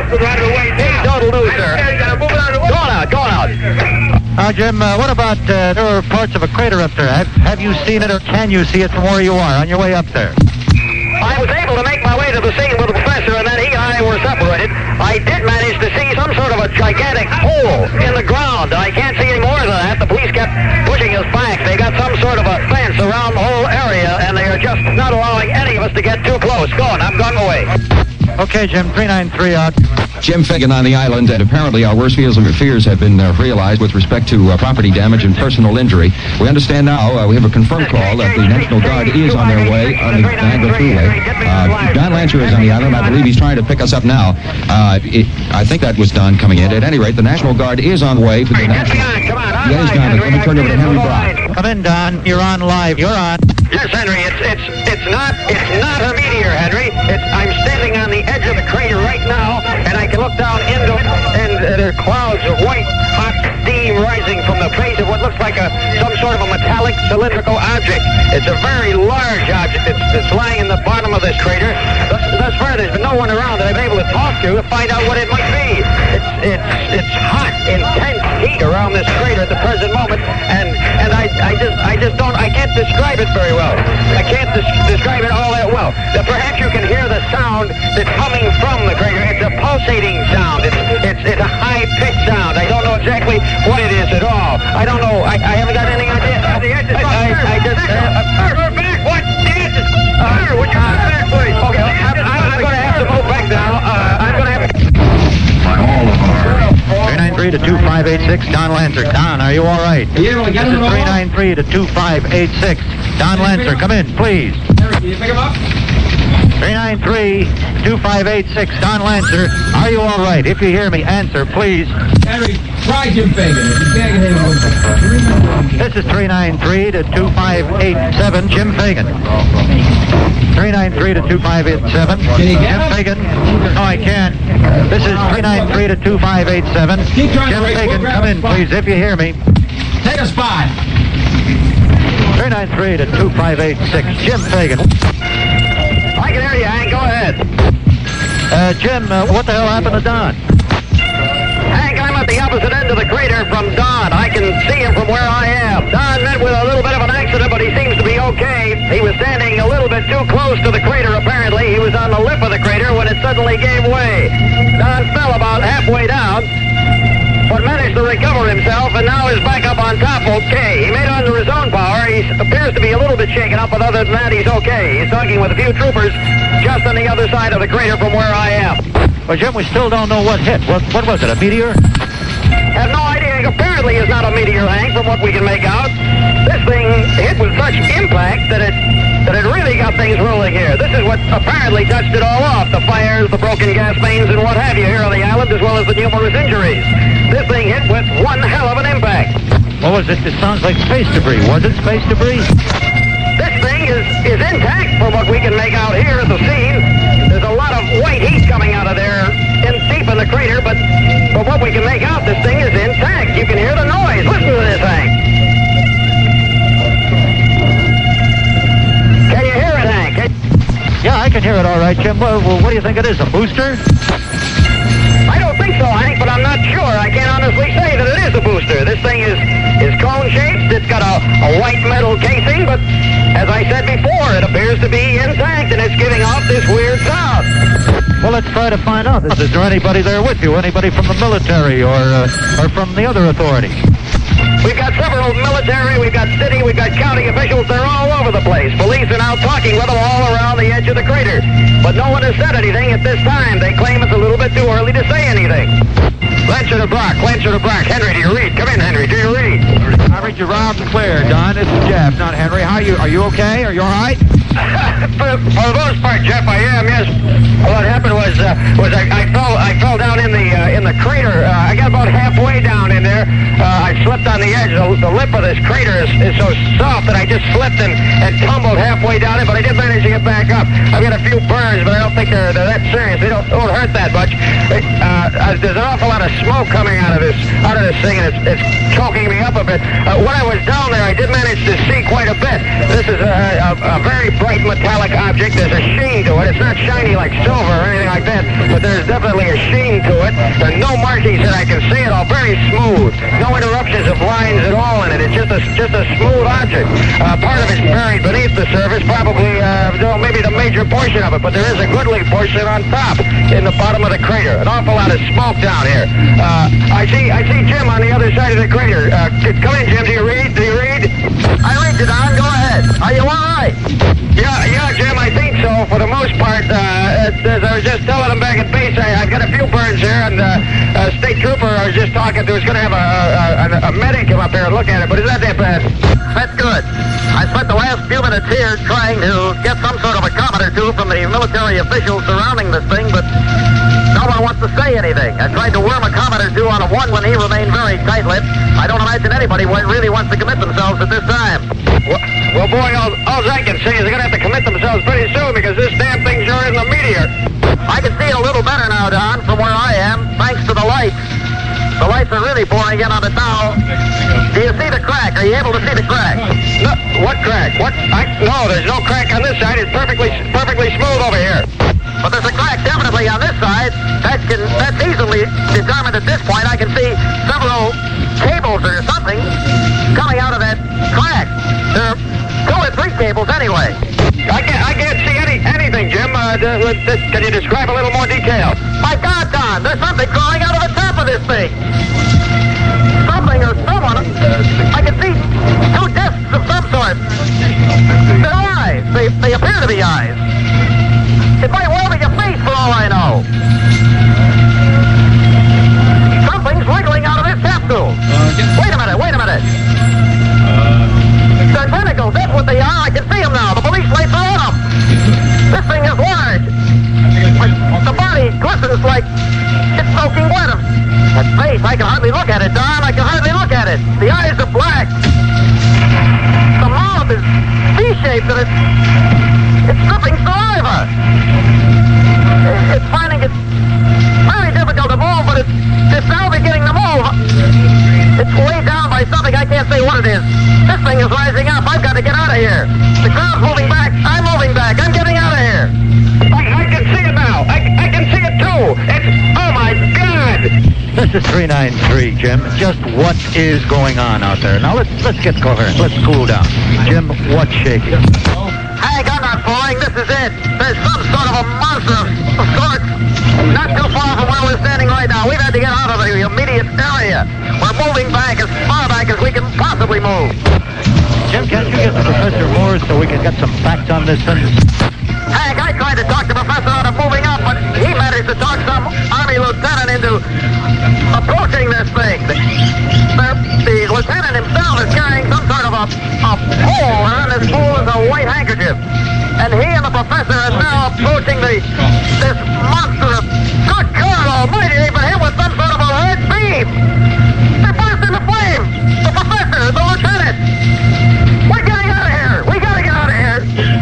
S2: he's total loose, sir. Going out, going out.
S11: Now, Jim, uh, what about, uh, there are parts of a crater up there. Have, have you seen it or can you see it from where you are on your way up there?
S2: I was able to make my way to the scene with the professor, and then he and I were separated. I did manage to see some sort of a gigantic hole in the ground. I can't see any more than that. The police kept pushing us back. They got some sort of a fence around the whole area, and they are just not allowing any of us to get too close. Go on, I'm going away.
S11: Okay, Jim, three nine three out.
S9: Jim Fagan on the island, and apparently our worst fears, fears have been uh, realized with respect to uh, property damage and personal injury. We understand now, uh, we have a confirmed call that the National Guard is on their way on the Niagara Freeway. Uh, Don Lancer is on the island. I believe he's trying to pick us up now. Uh, it, I think that was Don coming in. At any rate, the National Guard is on the way for the National... Yeah, he's gone. Let me turn over to Henry Brock.
S11: Come in, Don. You're on live. You're on.
S2: Yes, Henry, it's it's it's not it's not a meteor, Henry. It's I'm standing on the edge of the crater right now, and I can look down into it, and uh, there are clouds of white, hot steam rising from the face of what looks like a some sort of a metallic cylindrical object. It's a very large object. It's, it's lying in the bottom of this crater. Thus, thus far, there's been no one around that I've been able to talk to to find out what it might be. It's it's it's hot, intense heat around this crater at the present moment, and and I I just I just don't I can't describe it very well. I can't des- describe it all that well. Now, perhaps you can hear the sound that's coming from the crater. It's a pulsating sound. It's it's it's a high-pitched sound. I don't know exactly what it is at all. I don't know. I, I haven't got any idea. I, I, I just... Uh, uh, We're back. What? The edges. Sir, would you come back, please? Okay, I'm, I'm, I'm going to have to move back now. Uh, I'm going to have to...
S11: three nine three to two five eight six, Don Lancer. Don, are you all right?
S10: Are you able to get
S11: this
S10: him
S11: is three nine three to two five eight six. Don Lancer, come in, please.
S10: Can you pick him up?
S11: three nine three to two five eight six, Don Lancer. Are you all right? If you hear me, answer, please.
S10: Henry, try Jim Fagan. If you can't get him,
S11: this is three nine three to two five eight seven, Jim Fagan. three nine three to two five eight seven.
S10: Can you get
S11: Jim
S10: him?
S11: Fagan? No, I can't. This is three nine three to two five eight seven.
S10: Keep trying
S11: Jim
S10: to raise-
S11: Fagan,
S10: we'll
S11: come
S10: grab
S11: in,
S10: a spot.
S11: please, if you hear me.
S10: take a spot.
S11: three nine three to two five eight six, Jim Fagan.
S2: I can hear you, Hank. Go ahead.
S11: Uh, Jim, uh, what the hell happened to Don?
S2: Hank, I'm at the opposite end of the crater from Don. I can see him from where I am. Don met with a little bit of an accident, but he seems to be okay. He was standing a little bit too close to the crater, apparently. He was on the lip of the crater when it suddenly gave way. Don fell about halfway down, but managed to recover himself, and now is back up on top okay. He made it under his own power. He appears to be a little bit shaken up, but other than that, he's okay. He's talking with a few troopers just on the other side of the crater from where I am.
S11: Well, Jim, we still don't know what hit. What, what was it, a meteor?
S2: Have no idea. Apparently it's not a meteor, Hank, from what we can make out. This thing hit with such impact that it that it really got things rolling here. This is what apparently touched it all off. The fires, the broken gas mains, and what have you here on the island, as well as the numerous injuries. This thing hit with one hell of an impact.
S11: What was it? It sounds like space debris. Was it space debris?
S2: This thing is, is intact from what we can make out here at the scene. There's a lot of white heat coming out of there in deep in the crater, but from what we can make out, this thing is intact. You can hear the noise. Listen to this thing. Can you hear it, Hank? Can-
S11: Yeah, I can hear it all right, Jim. Well, well, what do you think it is, a booster?
S2: I don't think so, Hank, but I'm not sure. I can't honestly say that it is a booster. This thing is, is cone-shaped. It's got a, a white metal casing, but as I said before, it appears to be intact, and it's giving off this weird sound.
S11: Well, let's try to find out. Is there anybody there with you? Anybody from the military or uh, or from the other authorities?
S2: We've got several military, we've got city, we've got county officials. They're all over the place. Police are now talking with them all around the edge of the crater. But no one has said anything at this time. They claim it's a little bit too early to say anything. Lancer to Brock, Lancer to Brock. Henry, do you read? Come in, Henry, do you read?
S11: I read
S13: heard you loud and clear, Don. This is Jeff, not Henry. How are you? Are you okay? Are you all right?
S7: for, for the most part, Jeff, I am. Yes. What happened was uh, was I, I fell I fell down in the uh, in the crater. Uh, I got about halfway down in there. Uh, I slipped on the edge. The, the lip of this crater is, is so soft that I just slipped and, and tumbled halfway down it. But I did manage to get back up. I've got a few burns, but I don't think they're, they're that serious. They don't, don't hurt that much. Uh, uh, there's an awful lot of smoke coming out of this out of this thing, and it's, it's choking me up a bit. Uh, when I was down there, I did manage to see quite a bit. This is a, a, a very bright metallic object. There's a sheen to it. It's not shiny like silver or anything like that, but there's definitely a sheen to it. There are no markings that I can see at all. Very smooth. No interruptions of lines at all in it. It's just a just a smooth object. Uh, part of it's buried beneath the surface, probably uh, maybe the major portion of it, but there is a goodly portion on top in the bottom of the crater. An awful lot of smoke down here. Uh, I see I see Jim on the other side of the crater. Uh, come in, Jim. Do you read? Do you read? I read you, Don. Go ahead. Are you all right? Yeah, yeah, Jim, I think so, for the most part. Uh, as, as I was just telling him back at base, I, I've got a few burns here, and uh, a state trooper I was just talking to was going to have a, a, a, a medic come up here and look at it, but it's not that bad. That's good. I spent the last few minutes here trying to get some sort of a comment or two from the military officials surrounding this thing, but no one wants to say anything. I tried to worm a comment or two on a one when he remained very tight-lipped. I don't imagine anybody really wants to commit themselves at this time. Well, well boy, all, all I can say is they're going to have to commit themselves pretty soon because this damn thing sure isn't a meteor. I can see it a little better now, Don, from where I am, thanks to the lights. The lights are really pouring in on it now. Do you see the crack? Are you able to see the crack? No, what crack? What? I, no, there's no crack on this side. It's perfectly perfectly smooth over here. But there's a crack definitely on this side. That can, that's easily determined at this point. I can see several cables or something coming out of that crack. There are two or three cables anyway. I can't, I can't see any anything, Jim. Uh, d- d- can you describe a little more detail? My God, Don, there's something crawling out of the top of this thing. Something or someone. I can see two discs of some sort. They're eyes. They, they appear to be eyes. It might well be a face for all I know. Something's wriggling out of this capsule. Wait a minute, wait a minute. They're tentacles, that's what they are. I can see them now. The police lights are on them. This thing is large. The body glistens like it's soaking wet. That face, I can hardly look at it, Don. I can hardly look at it. The eyes are black. The mouth is V-shaped and it's, it's dripping saliva. It's finding it very difficult to move, but it's, it's now beginning to move. It's weighed down by something. I can't say what it is. This thing is rising up. I've got to get out of here. The crowd's moving back. I'm moving back. I'm getting out of here. I, I can see it now. I, I can see it too. It's, oh my God.
S13: This is three nine three, Jim. Just what is going on out there? Now let's let's get coherent. Let's cool down. Jim, what's shaking?
S7: Hank, I'm not falling. This is it. There's some sort of a monster of sorts not too far from where we're standing right now. We've had to get out of the immediate area. We're moving back as far back as we can possibly move.
S13: Jim, can't you get Professor Moore so we can get some facts on this thing?
S7: Hank, I tried to talk the professor out of moving up, but he managed to talk some Army lieutenant into approaching this thing. The, the, the lieutenant himself is carrying some sort of a, a pole, and this pole is a white handkerchief. And he and the professor are now approaching the this monster of good God Almighty. They've been hit with some sort of a red beam. They burst into flames. The professor, the lieutenant. We're getting out of here. We gotta get out of here.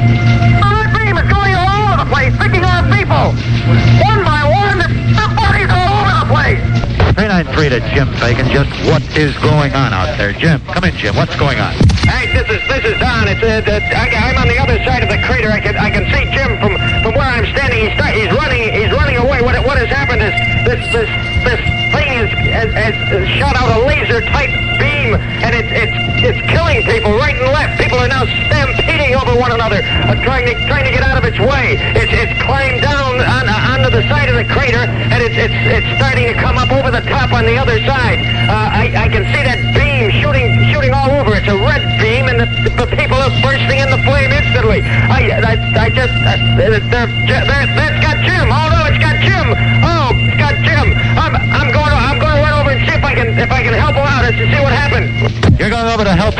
S7: The red beam is going all over the place, picking our people. One by one, the bodies are all over the place.
S13: three nine three to Jim Fagan. Just what is going on out there? Jim, come in, Jim. What's going on?
S7: Hank, this is this is Don. It's uh, uh, I, I'm on the other side of the crater. I can I can see Jim from, from where I'm standing. He's start, he's running he's running away. What what has happened is this this this thing is has, has shot out a laser type beam, and it's it's it's killing people right and left. People are now stampeding over one another, uh, trying to trying to get out of its way. It's it's climbed down on, uh, onto the side of the crater, and it's it's it's starting to come up over the top on the other side. Uh, I I can see that beam shooting shooting all over. It's a red beam, and the, the people are bursting into flame instantly. I, I, I just, uh, they're, they're, they're, that's got Jim. Oh no, it's got Jim. Oh, it's got Jim. I'm, I'm going to, I'm going to run over and see if I can, if I can help him out and to see what happened.
S13: You're going over to help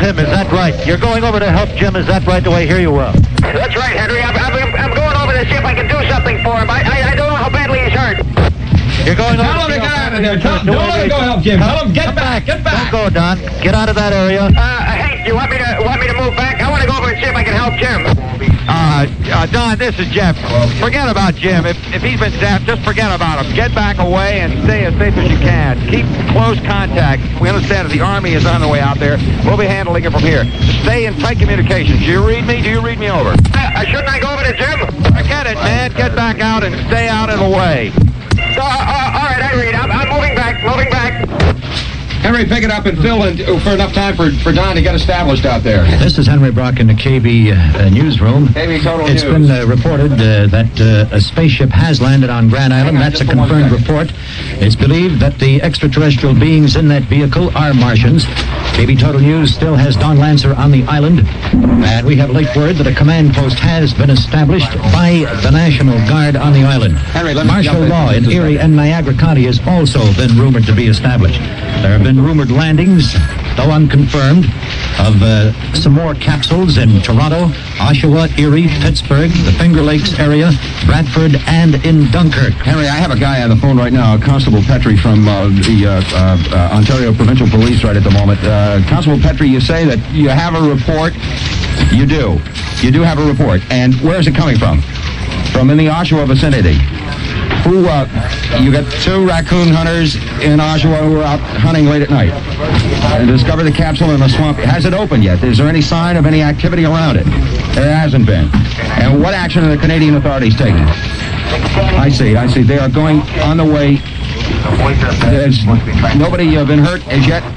S13: you're going over to help Jim, is that right, the way I hear you well?
S7: That's right, Henry. I'm, I'm, I'm going over to see if I can do something for him. I, I, I don't know how badly he's hurt.
S13: You're going
S9: Tell
S13: over
S9: him to
S13: to
S9: get
S13: help
S9: out of
S13: him.
S9: there. Tell, don't let him go help Jim. Tell him, get back, get back.
S13: Don't go, Don. Get out of that area.
S7: Uh, Hank, you want me to want me to move back? I want to go over and see if I can help Jim.
S14: Uh, uh, Don, this is Jeff. Forget about Jim. If, if he's been stabbed, just forget about him. Get back away and stay as safe as you can. Keep close contact. We understand that the Army is on the way out there. We'll be handling it from here. Stay in tight communications. Do you read me? Do you read me over?
S7: Uh, shouldn't I go over to Jim?
S14: Forget it, man. Get back out and stay out of the way.
S7: Uh, uh, all right, I read. I'm, I'm moving back, moving back.
S9: Henry, pick it up and fill in for enough time for, for Don to get established out there.
S11: This is Henry Brock in the K B uh, newsroom.
S9: K B Total
S11: It's
S9: News.
S11: been uh, reported uh, that uh, a spaceship has landed on Grand Island.
S9: on,
S11: That's a
S9: just for one
S11: confirmed
S9: second.
S11: report. It's believed that the extraterrestrial beings in that vehicle are Martians. K B Total News still has Don Lancer on the island. And we have late word that a command post has been established by the National Guard on the island.
S9: Henry, let me
S11: Martial
S9: jump in
S11: law
S9: for
S11: in
S9: just a
S11: Erie
S9: second.
S11: and Niagara County has also been rumored to be established. There have been rumored landings, though unconfirmed, of uh, some more capsules in Toronto, Oshawa, Erie, Pittsburgh, the Finger Lakes area, Bradford, and in Dunkirk.
S9: Henry, I have a guy on the phone right now, Constable Petrie from uh, the uh, uh, uh, Ontario Provincial Police right at the moment. Uh, Constable Petrie, you say that you have a report. You do. You do have a report. And where is it coming from? From in the Oshawa vicinity. Who, uh, you got two raccoon hunters in Oshawa who are out hunting late at night and discovered the capsule in a swamp. Has it opened yet? Is there any sign of any activity around it? There hasn't been. And what action are the Canadian authorities taking? I see, I see. They are going on the way. There's nobody uh, been hurt as yet.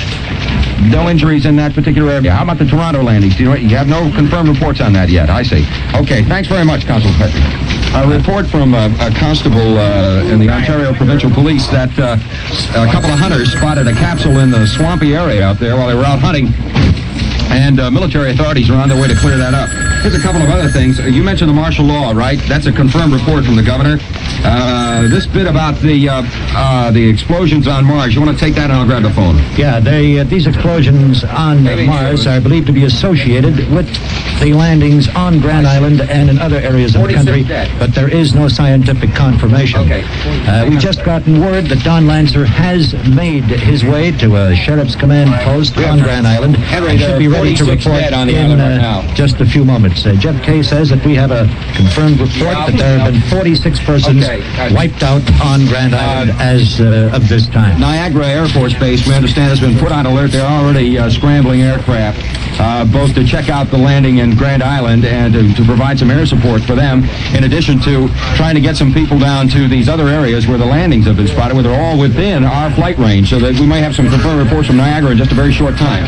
S9: No injuries in that particular area. How about the Toronto landings? Do you, know, you have no confirmed reports on that yet. I see. Okay, thanks very much, Constable Petrie. A report from uh, a constable uh, in the Ontario Provincial Police that uh, a couple of hunters spotted a capsule in the swampy area out there while they were out hunting. And uh, military authorities are on their way to clear that up. Here's a couple of other things. You mentioned the martial law, right? That's a confirmed report from the governor. Uh, this bit about the uh, uh, the explosions on Mars, you want to take that and I'll grab the phone.
S11: Yeah, they, uh, these explosions on uh, Mars are believed to be associated with the landings on Grand Island and in other areas of the country, but there is no scientific confirmation.
S9: Okay.
S11: Uh, we just gotten word that Don Lancer has made his way to a sheriff's command post on Grand Island.
S9: Henry,
S11: and
S9: there
S11: should
S9: are
S11: be ready to
S9: forty-six
S11: report
S9: dead on the
S11: in
S9: island right
S11: uh,
S9: now.
S11: just a few moments. Uh, Jeff Kay says that we have a confirmed report that there have been forty-six persons
S9: Okay, gotcha.
S11: wiped out on Grand Island as uh, of this time.
S9: Niagara Air Force Base, we understand, has been put on alert. They're already uh, scrambling aircraft, uh, both to check out the landing in Grand Island and to, to provide some air support for them, in addition to trying to get some people down to these other areas where the landings have been spotted, where they're all within our flight range, so that we may have some confirmed reports from Niagara in just a very short time.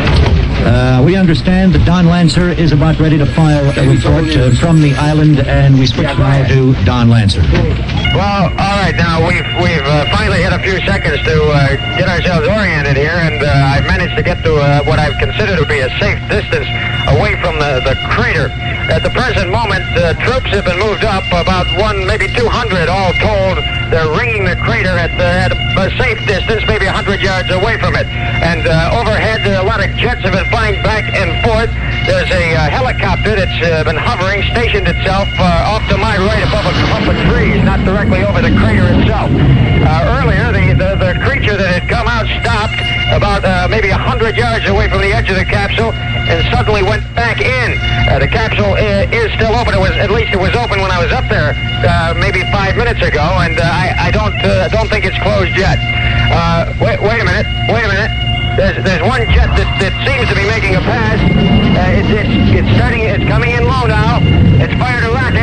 S11: Uh, we understand that Don Lancer is about ready to file a report uh, from the island, and we switch now to Don Lancer.
S7: Well, all right. Now we've we've uh, finally had a few seconds to uh, get ourselves oriented here, and uh, I've managed to get to uh, what I've considered to be a safe distance away from the, the crater. At the present moment, uh, troops have been moved up about one, maybe two hundred all told. They're ringing the crater at, the, at a safe distance, maybe one hundred yards away from it. And uh, overhead, uh, a lot of jets have been flying back and forth. There's a uh, helicopter that's uh, been hovering, stationed itself uh, off to my right above a clump of trees, not directly over the crater itself. Uh, earlier, the, the, the creature that had come out stopped about uh, maybe one hundred yards away from the edge of the capsule and suddenly went back in. Uh, the capsule uh, is still open. It was, at least it was open when I was up there uh, maybe five minutes ago, and uh, I, I don't uh, don't think it's closed yet. Uh, wait, wait a minute. Wait a minute. There's, there's one jet that, that seems to be making a pass. Uh, it's, it's, it's starting, it's coming in low now. It's fired a rocket.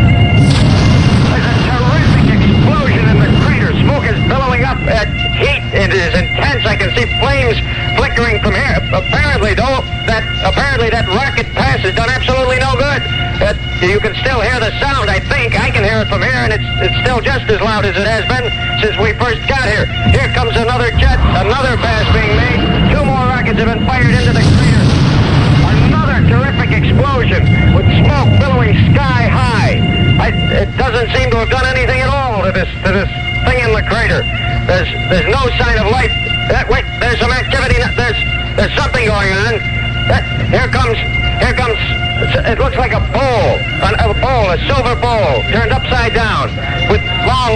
S7: There's a terrific explosion in the crater. Smoke is billowing up. Uh, heat it is intense. I can see flames flickering from here. Apparently, though, that apparently that rocket pass has done absolutely no good. Uh, you can still hear the sound, I think. I can hear it from here, and it's, it's still just as loud as it has been since we first got here. Here comes another jet, another pass being made. Two more rockets have been fired into the crater. Another terrific explosion with smoke billowing sky high. I, it doesn't seem to have done anything at all to this to this thing in the crater. There's there's no sign of life. That, wait, there's some activity. There's there's something going on. That, here comes, here comes, it looks like a bowl, a, a bowl, a silver bowl, turned upside down, with long,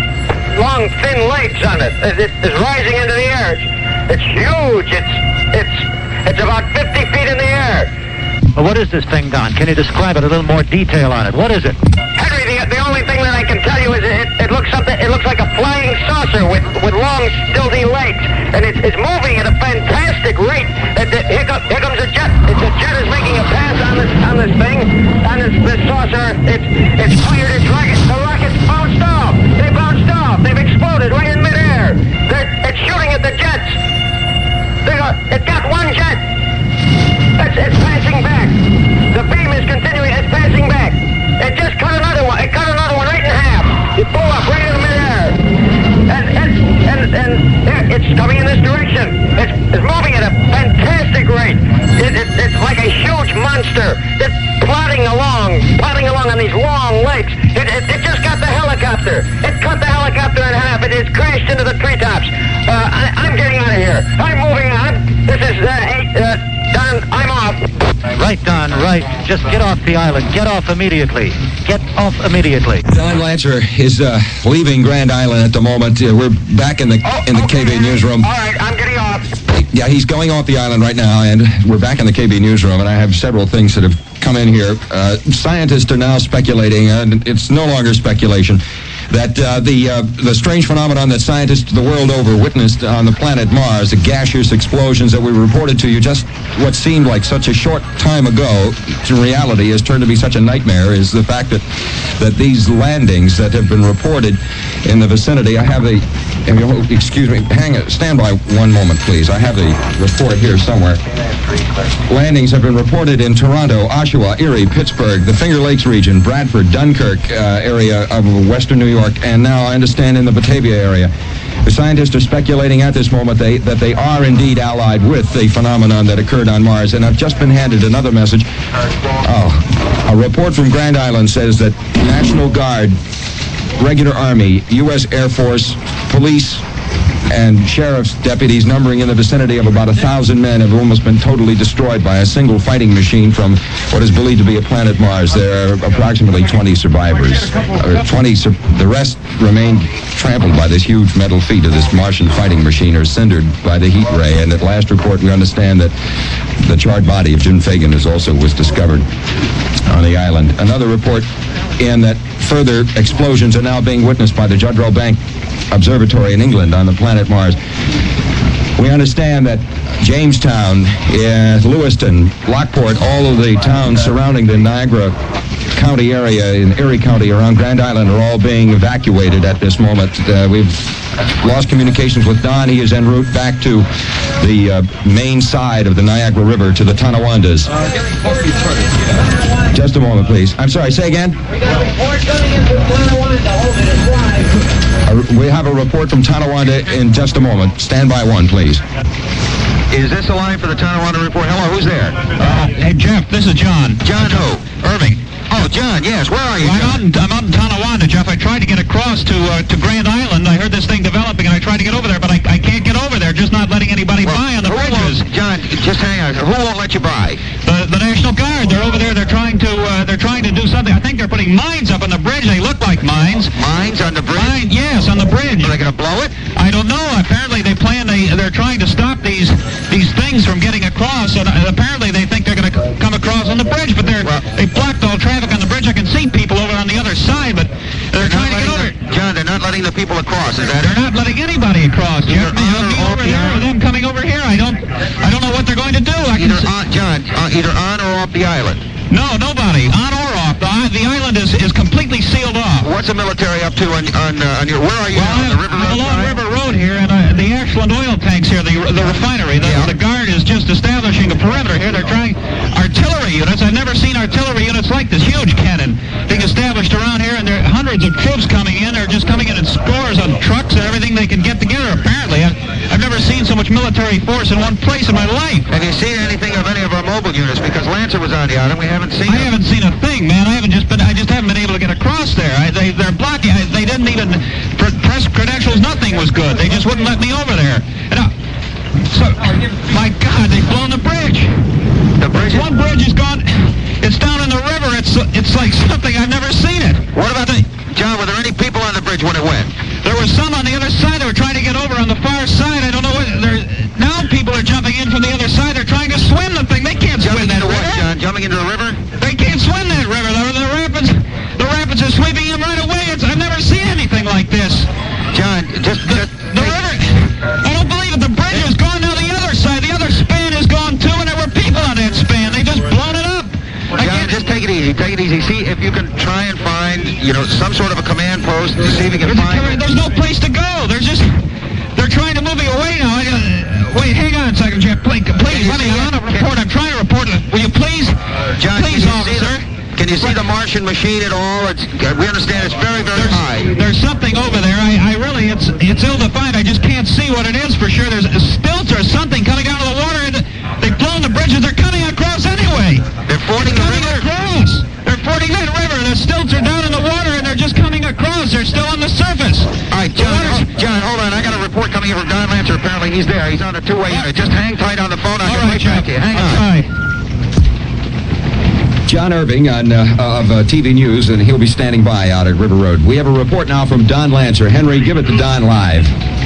S7: long, thin legs on it. It, it is rising into the air. It's, it's huge. It's, it's, it's about fifty feet in the air.
S13: Well, what is this thing, Don? Can you describe it, a little more detail on it? What is it?
S7: Henry, the, the only thing that I can tell you is it, it looks something. It looks like a flying saucer with, with long, stilty legs, and it's, it's moving at a fantastic rate. It, it, here, come, here comes a jet. It's a jet is making a pass on this on this thing, on this, this saucer. It's it's fired its rocket. The rockets bounced off. They bounced off. They've exploded right in midair. They're, it's shooting at the jets. They got, it got one jet. It's, it's passing back. The beam is continuing. It's passing back. It just cut another one. It cut another one right in half. It blew up right in the midair. And, and, and, and it's coming in this direction. It's, it's moving at a fantastic rate. It, it, it's like a huge monster. It's plodding along, plodding along on these long legs. It, it, it just got the helicopter. It cut the helicopter in half. It has crashed into the treetops. Uh, I, I'm getting out of here. I'm moving on. This is uh, eight, uh, Don, I'm off.
S13: Right, Don, right. Just get off the island. Get off immediately. Get off immediately.
S9: Don Lancer is uh, leaving Grand Island at the moment. Uh, we're back in the
S7: Oh,
S9: in the
S7: okay,
S9: K B newsroom.
S7: All right, I'm getting off.
S9: Yeah, he's going off the island right now, and we're back in the K B newsroom, and I have several things that have come in here. Uh, scientists are now speculating, and it's no longer speculation, that uh, the uh, the strange phenomenon that scientists the world over witnessed on the planet Mars, the gaseous explosions that we reported to you just what seemed like such a short time ago, in reality has turned to be such a nightmare, is the fact that that these landings that have been reported in the vicinity, I have a, excuse me, hang it, stand by one moment, please. I have the report here somewhere. Landings have been reported in Toronto, Oshawa, Erie, Pittsburgh, the Finger Lakes region, Bradford, Dunkirk uh, area of western New York, and now I understand in the Batavia area. The scientists are speculating at this moment they, that they are indeed allied with the phenomenon that occurred on Mars, and I've just been handed another message. Oh, a report from Grand Island says that National Guard, Regular Army, U S Air Force, police, and sheriff's deputies numbering in the vicinity of about a thousand men have almost been totally destroyed by a single fighting machine from what is believed to be a planet Mars. There are approximately twenty survivors. Uh, twenty, sur- the rest remained trampled by this huge metal feet of this Martian fighting machine or cindered by the heat ray. And at last report, we understand that the charred body of Jim Fagan is also was discovered on the island. Another report in that further explosions are now being witnessed by the Jodrell Bank Observatory in England on the planet Mars. We understand that Jamestown, uh, Lewiston, Lockport, all of the towns surrounding the Niagara County area in Erie County around Grand Island are all being evacuated at this moment. Uh, we've lost communications with Don. He is en route back to the uh, main side of the Niagara River to the Tonawandas. Just a moment, please. I'm sorry, say again? Uh, we have a report from Tonawanda in just a moment. Stand by one, please.
S14: Is this a line for the Tonawanda report? Hello, who's there?
S2: Uh, hey, Jeff, this is John.
S14: John who?
S2: Irving.
S14: Oh, John, yes. Where are you,
S2: Well, I'm,
S14: John?
S2: out in, I'm out in Tonawanda, Jeff. I tried to get across to uh, to Grand Island. I heard this thing developing, and I tried to get over there, but I, I can't get over there. Just not letting anybody
S14: Well,
S2: by on the
S14: who
S2: bridges.
S14: won't- John, just hang on. Who won't let you by?
S2: The, the National Guard. They're over there. They're trying to uh, they're trying to do something. I think they're putting mines up on the bridge. They look like mines.
S14: Mines on the bridge?
S2: Mine, yes, on the bridge.
S14: Are they going to blow it?
S2: I don't know. Apparently, they plan. They they're trying to stop these these things from getting across. And uh, apparently, they think they're going to come across on the bridge, but they're
S14: Well-
S2: they blocked all traffic on the bridge. I can see people over on the other side, but they're,
S14: They're
S2: trying to
S14: not
S2: get over.
S14: letting the, John, they're not letting the people across. Is that
S2: They're
S14: it?
S2: not letting anybody across.
S14: Either
S2: Jeff, me,
S14: on or
S2: me
S14: off
S2: over
S14: the
S2: there, or
S14: island?
S2: them coming over here. I don't I don't know what they're going to do. I can
S14: Either
S2: see,
S14: on, John, uh, either on or off the island.
S2: no, nobody on or off. The, i- the island is, is completely sealed off.
S14: What's the military up to on on, uh, on your? Where are you
S2: Well,
S14: now? On the
S2: I'm,
S14: River
S2: I'm
S14: Road
S2: along
S14: side?
S2: River Road here, and uh, the Ashland oil tanks here, the the refinery, the,
S14: Yeah.
S2: the guard is just establishing a perimeter here. They're trying artillery units. I've never seen artillery units like this. Huge cannon being established around here, and there are hundreds of troops coming in. They're just coming in in scores on trucks and everything they can get together. Apparently, I've, I've never seen so much military force in one place in my life.
S14: Have you seen anything of any of our mobile units? Because Lancer was on the island. We haven't seen
S2: I
S14: them.
S2: haven't seen a thing, man. I haven't just been. I just haven't been able to get across there. I, they, they're blocking. I, they didn't even pr- press credentials. Nothing was good. They just wouldn't let me over there. And I, so, my God, they've blown the bridge.
S14: The bridge.
S2: One bridge is gone. It's down in the river. It's it's like something I've never seen it.
S14: What about the... John, were there any people on the bridge when it went?
S2: There were some on the other side. They were trying to get over on the far side. I don't know what... Now people are jumping in from the other side. They're trying to swim the thing. They can't
S14: Jumping
S2: swim that
S14: into
S2: river.
S14: what, John? Jumping into the river?
S2: They can't swim that river. The, the rapids the rapids are sweeping in right away. It's, I've never seen anything like this.
S14: John, just...
S2: The, the river... I don't believe it. The bridge is gone now the other side. The other span is gone too, and there were people on that span. They just blown it up.
S14: John, just take it easy. Take it easy. See if you can try and find, you know, some sort of a command post to see if you can
S2: There's,
S14: find...
S2: a, there's no place to go. They're just... They're trying to move me away now. I, uh, wait, hang on a second, Jeff. Please, please let me... I'm on a report. I'm trying to report. Will you please...
S14: John,
S2: please,
S14: can you
S2: officer.
S14: See the, can you see the Martian machine at all? It's, we understand it's very, very
S2: there's,
S14: high.
S2: There's something over there. I, I really... It's it's ill-defined. I just can't see what it is for sure. There's a stilt or something coming out of the water. And they've blown the bridges. They're coming across anyway.
S14: They're fording the river?
S2: Across. They're fording that river. The stilts are down in the water, and they're just coming across. They're still on the surface.
S14: All right, John, ho- John, hold on. I got a report coming in from Don Lancer. Apparently he's there. He's on a two-way unit. Just hang tight on the phone. I'll
S2: All
S14: get
S2: right,
S14: right back to you. Hang
S2: I'll
S14: on.
S2: try.
S9: John Irving on, uh, of uh, T V News, and he'll be standing by out at River Road. We have a report now from Don Lancer. Henry, give it to Don live.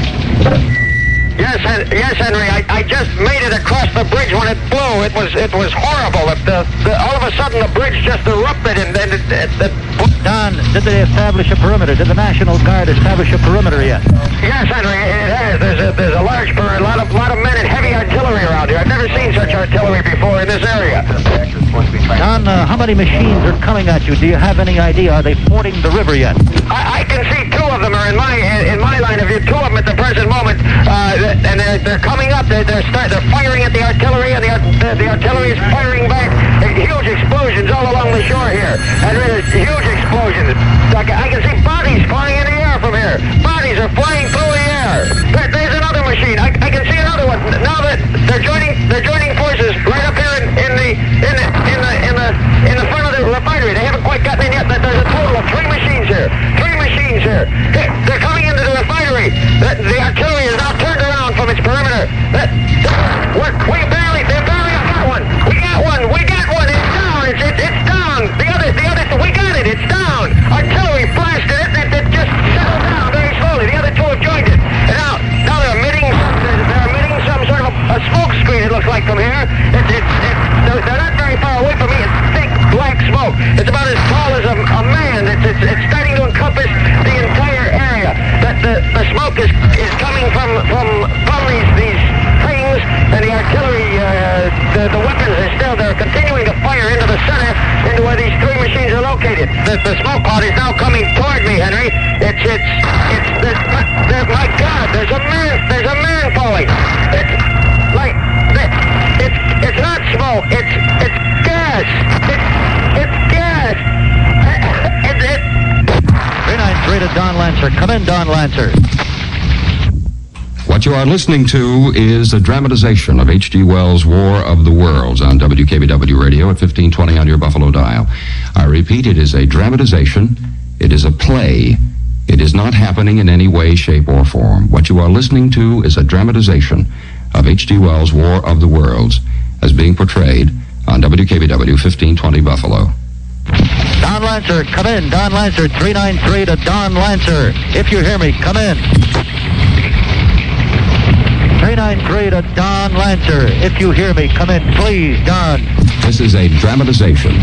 S7: Yes, Hen- yes, Henry. I, I just made it across the bridge when it blew. It was it was horrible. It, the, the, all of a sudden, the bridge just erupted, and then it, it, it,
S13: Don, did they establish a perimeter? Did the National Guard establish a perimeter yet?
S7: Yes, Henry, it has. There's a there's a large perimeter, a lot of lot of men and heavy artillery around here. I've never seen such artillery before in this area.
S13: Don, uh, how many machines are coming at you? Do you have any idea? Are they fording the river yet?
S7: I, I can see two of them are in my in, in my line of view. Two of them at the present moment, uh, and they're, they're coming up. They're they're, start, they're firing at the artillery, and the, the the artillery is firing back. Huge explosions all along the shore here, and there's huge explosions. I can, I can see bodies flying in the air from here. Bodies are flying through the air. There, there's another machine. I, I can see another one. Now that they're joining they're joining forces right up here in, in the in the in the in the in the front of the refinery. They haven't quite gotten in yet. But there's a total of three machines here. Three machines here. They, they're coming into the refinery. The, the artillery is now turned around from its perimeter. That, we're, we barely they barely got one. We got one. We got one. It's down. It's it, it's down. The other the other we got it. It's down. Artillery blasted it. It, it just settled down very slowly. The other two have joined it. And now now they're emitting they're, they're emitting some sort of a, a smoke screen. It looks like from here. It's it's it's they're, they're not very far away from me. It's thick black smoke. It's about as tall as a, a man. It's, it's it's starting to encompass the entire area. That the, the smoke is is coming from from from these these things, and the artillery uh, the the weapons are still they're continuing to fire into the center, into where these three machines are located. The, the smoke cloud is now coming toward me, Henry. It's it's it's the, the, my God. There's a man. There's a man falling. It's like it's it's not smoke. It's it's gas. It's it's gas. It, it,
S13: three nine three to Don Lancer. Come in, Don Lancer.
S9: What you are listening to is a dramatization of H G Wells' War of the Worlds on W K B W Radio at fifteen twenty on your Buffalo dial. I repeat, it is a dramatization. It is a play. It is not happening in any way, shape, or form. What you are listening to is a dramatization of H G Wells' War of the Worlds as being portrayed on W K B W fifteen twenty Buffalo.
S13: Don Lancer, come in. Don Lancer, three nine three to Don Lancer. If you hear me, come in. three nine three to Don Lancer. If you hear me, come in, please, Don.
S9: This is a dramatization.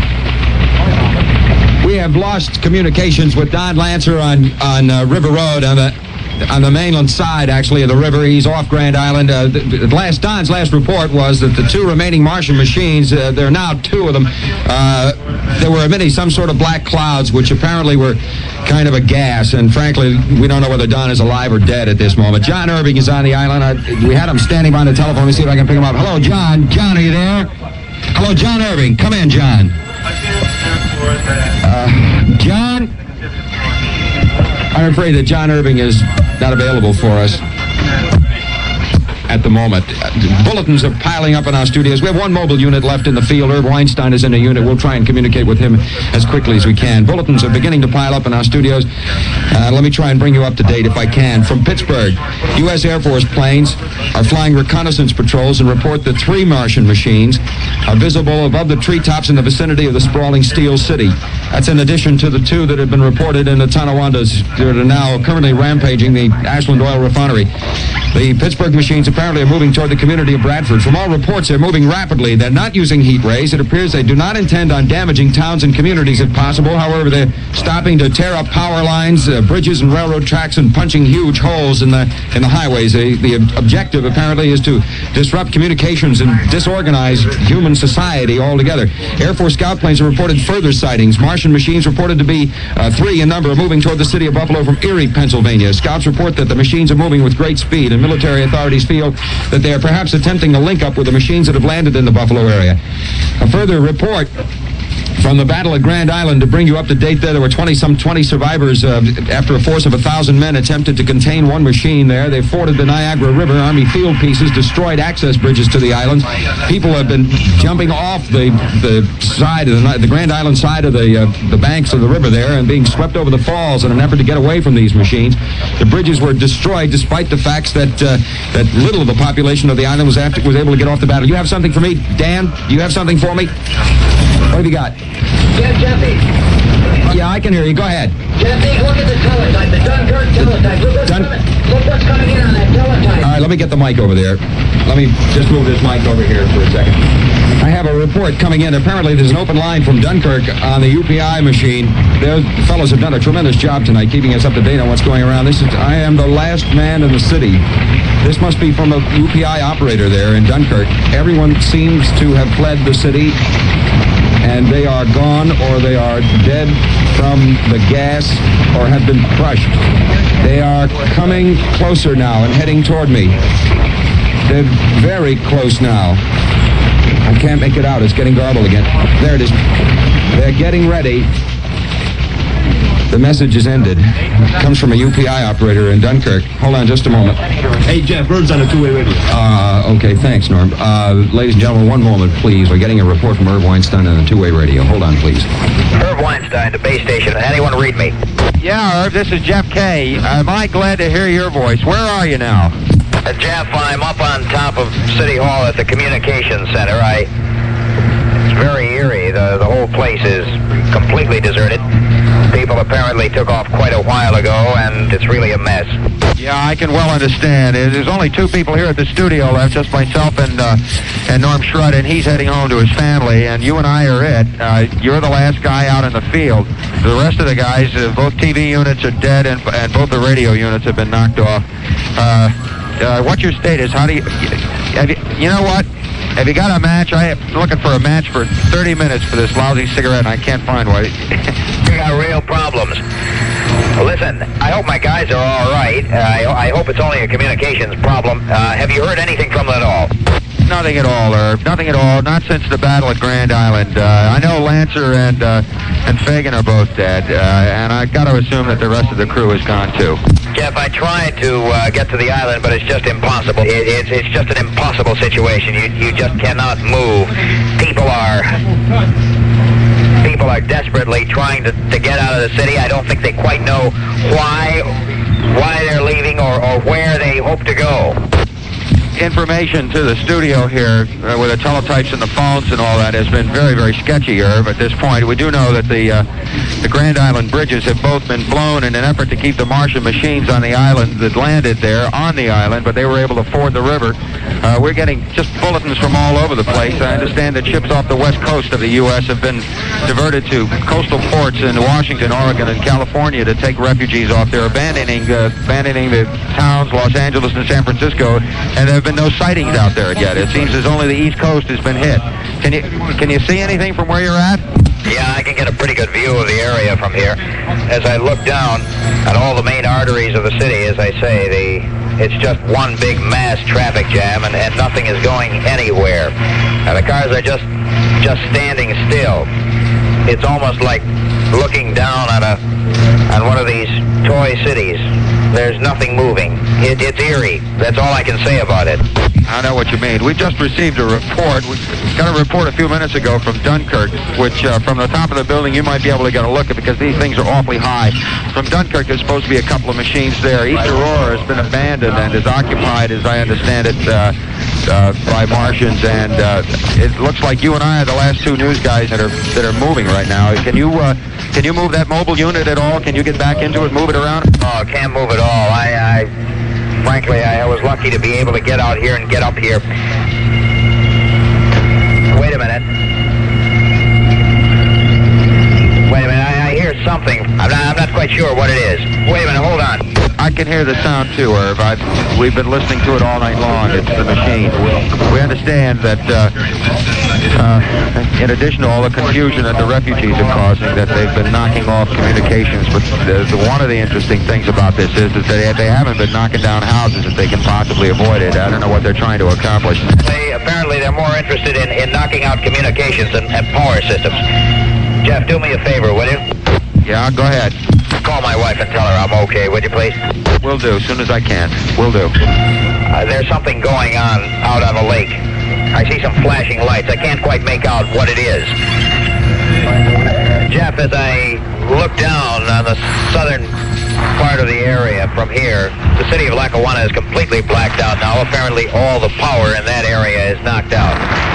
S9: We have lost communications with Don Lancer on on uh, River Road on the on the mainland side, actually, of the river. He's off Grand Island. Uh, the, the last Don's last report was that the two remaining Martian machines, uh, there are now two of them, uh, there were emitting some sort of black clouds, which apparently were kind of a gas. And frankly, we don't know whether Don is alive or dead at this moment. John Irving is on the island. I, we had him standing by the telephone. Let me see if I can pick him up. Hello, John. John, are you there? Hello, John Irving. Come in, John. Uh, John? I'm afraid that John Irving is not available for us. at the moment. Uh, bulletins are piling up in our studios. We have one mobile unit left in the field. Herb Weinstein is in a unit. We'll try and communicate with him as quickly as we can. Bulletins are beginning to pile up in our studios. Uh, let me try and bring you up to date if I can. From Pittsburgh, U S Air Force planes are flying reconnaissance patrols and report that three Martian machines are visible above the treetops in the vicinity of the sprawling Steel City. That's in addition to the two that have been reported in the Tonawandas that are now currently rampaging the Ashland Oil Refinery. The Pittsburgh machines apparently are moving toward the community of Bradford. From all reports, they're moving rapidly. They're not using heat rays. It appears they do not intend on damaging towns and communities if possible. However, they're stopping to tear up power lines, uh, bridges and railroad tracks, and punching huge holes in the in the highways. The, the objective apparently is to disrupt communications and disorganize human society altogether. Air Force scout planes have reported further sightings. Martian machines reported to be uh, three in number are moving toward the city of Buffalo from Erie, Pennsylvania. Scouts report that the machines are moving with great speed, and military authorities feel that they are perhaps attempting a link-up with the machines that have landed in the Buffalo area. A further report from the Battle of Grand Island to bring you up to date there. There were twenty, some twenty survivors uh, after a force of a thousand men attempted to contain one machine there. They forded the Niagara River. Army field pieces destroyed access bridges to the islands. People have been jumping off the the side of the, the Grand Island side of the uh, the banks of the river there and being swept over the falls in an effort to get away from these machines. The bridges were destroyed despite the facts that uh, that little of the population of the island was after, was able to get off the battle. You have something for me, Dan? You have something for me? What have you got?
S15: Yeah, Jeffy.
S9: Yeah, I can hear you. Go ahead.
S15: Jeffy, look at the teletype, the Dunkirk teletype. Look what's,
S9: Dun-
S15: coming, look what's coming in on that teletype.
S9: All right, let me get the mic over there. Let me just move this mic over here for a second. I have a report coming in. Apparently, there's an open line from Dunkirk on the U P I machine. Those fellows have done a tremendous job tonight keeping us up to date on what's going around. This is, I am the last man in the city. This must be from a U P I operator there in Dunkirk. Everyone seems to have fled the city, and they are gone or they are dead from the gas or have been crushed. They are coming closer now and heading toward me. They're very close now. I can't make it out. It's getting garbled again. There it is. They're getting ready. The message is ended. It comes from a U P I operator in Dunkirk. Hold on just a moment.
S16: Hey, Jeff, Herb's on a two-way radio.
S9: Uh, okay, thanks, Norm. Uh, ladies and gentlemen, one moment, please. We're getting a report from Herb Weinstein on the two-way radio. Hold on, please.
S7: Herb Weinstein, the base station. Anyone read me?
S14: Yeah, Herb, this is Jeff Kay. I'm mighty glad to hear your voice. Where are you now?
S7: Uh, Jeff, I'm up on top of City Hall at the Communications Center. I... It's very eerie. The, the whole place is completely deserted. People apparently took off quite a while ago, and it's really a mess.
S14: Yeah, I can well understand. There's only two people here at the studio left, just myself and uh, and Norm Schrud, and he's heading home to his family, and you and I are it. Uh, you're the last guy out in the field. The rest of the guys, uh, both T V units are dead, and, and both the radio units have been knocked off. Uh, uh, what's your status? How do you... Have you, you know what? Have you got a match? I'm looking for a match for thirty minutes for this lousy cigarette, and I can't find one.
S7: We got real problems. Listen, I hope my guys are all right. Uh, I, I hope it's only a communications problem. Uh, have you heard anything from them at all?
S14: Nothing at all, Herb. Nothing at all. Not since the battle at Grand Island. Uh, I know Lancer and uh, and Fagan are both dead, uh, and I got to assume that the rest of the crew is gone too.
S7: Jeff, I tried to uh, get to the island, but it's just impossible. It, it's it's just an impossible situation. You you just cannot move. People are people are desperately trying to, to get out of the city. I don't think they quite know why why they're leaving or, or where they hope to go.
S14: Information to the studio here uh, with the teletypes and the phones and all that has been very, very sketchy, Herb, at this point. We do know that the uh, the Grand Island bridges have both been blown in an effort to keep the Martian machines on the island that landed there on the island, but they were able to ford the river. Uh, we're getting just bulletins from all over the place. I understand that ships off the west coast of the U S have been diverted to coastal ports in Washington, Oregon, and California to take refugees off there, abandoning, uh, abandoning the towns, Los Angeles and San Francisco, and there have been no sightings out there yet. It seems as only the East Coast has been hit. Can you can you see anything from where you're at?
S7: Yeah, I can get a pretty good view of the area from here. As I look down at all the main arteries of the city, as I say, the it's just one big mass traffic jam, and, and nothing is going anywhere. Now, the cars are just just standing still. It's almost like looking down on a on one of these toy cities. There's nothing moving. It, it's eerie. That's all I can say about it.
S14: I know what you mean. We just received a report. We got a report a few minutes ago from Dunkirk, which uh, from the top of the building you might be able to get a look at because these things are awfully high. From Dunkirk, there's supposed to be a couple of machines there. East Aurora has been abandoned and is occupied, as I understand it, uh, uh, by Martians. And uh, it looks like you and I are the last two news guys that are that are moving right now. Can you uh, can you move that mobile unit at all? Can you get back into it, move it around?
S7: Oh, can't move at all. I, I frankly, I was lucky to be able to get out here and get up here. Wait a minute. Wait a minute. I, I hear something. I'm not, I'm not quite sure what it is. Wait a minute. Hold on.
S14: I can hear the sound too, Irv. I've, we've been listening to it all night long. It's the machine. We understand that uh, uh, in addition to all the confusion that the refugees are causing, that they've been knocking off communications. But the, the, one of the interesting things about this is, is that they haven't been knocking down houses if they can possibly avoid it. I don't know what they're trying to accomplish.
S7: They, apparently they're more interested in, in knocking out communications and, and power systems. Jeff, do me a favor, will you?
S14: Yeah, go ahead.
S7: Call my wife and tell her I'm okay, would you please?
S14: Will do, as soon as I can. Will do.
S7: Uh, there's something going on out on the lake. I see some flashing lights. I can't quite make out what it is. Jeff, as I look down on the southern part of the area from here, the city of Lackawanna is completely blacked out now. Apparently all the power in that area is knocked out.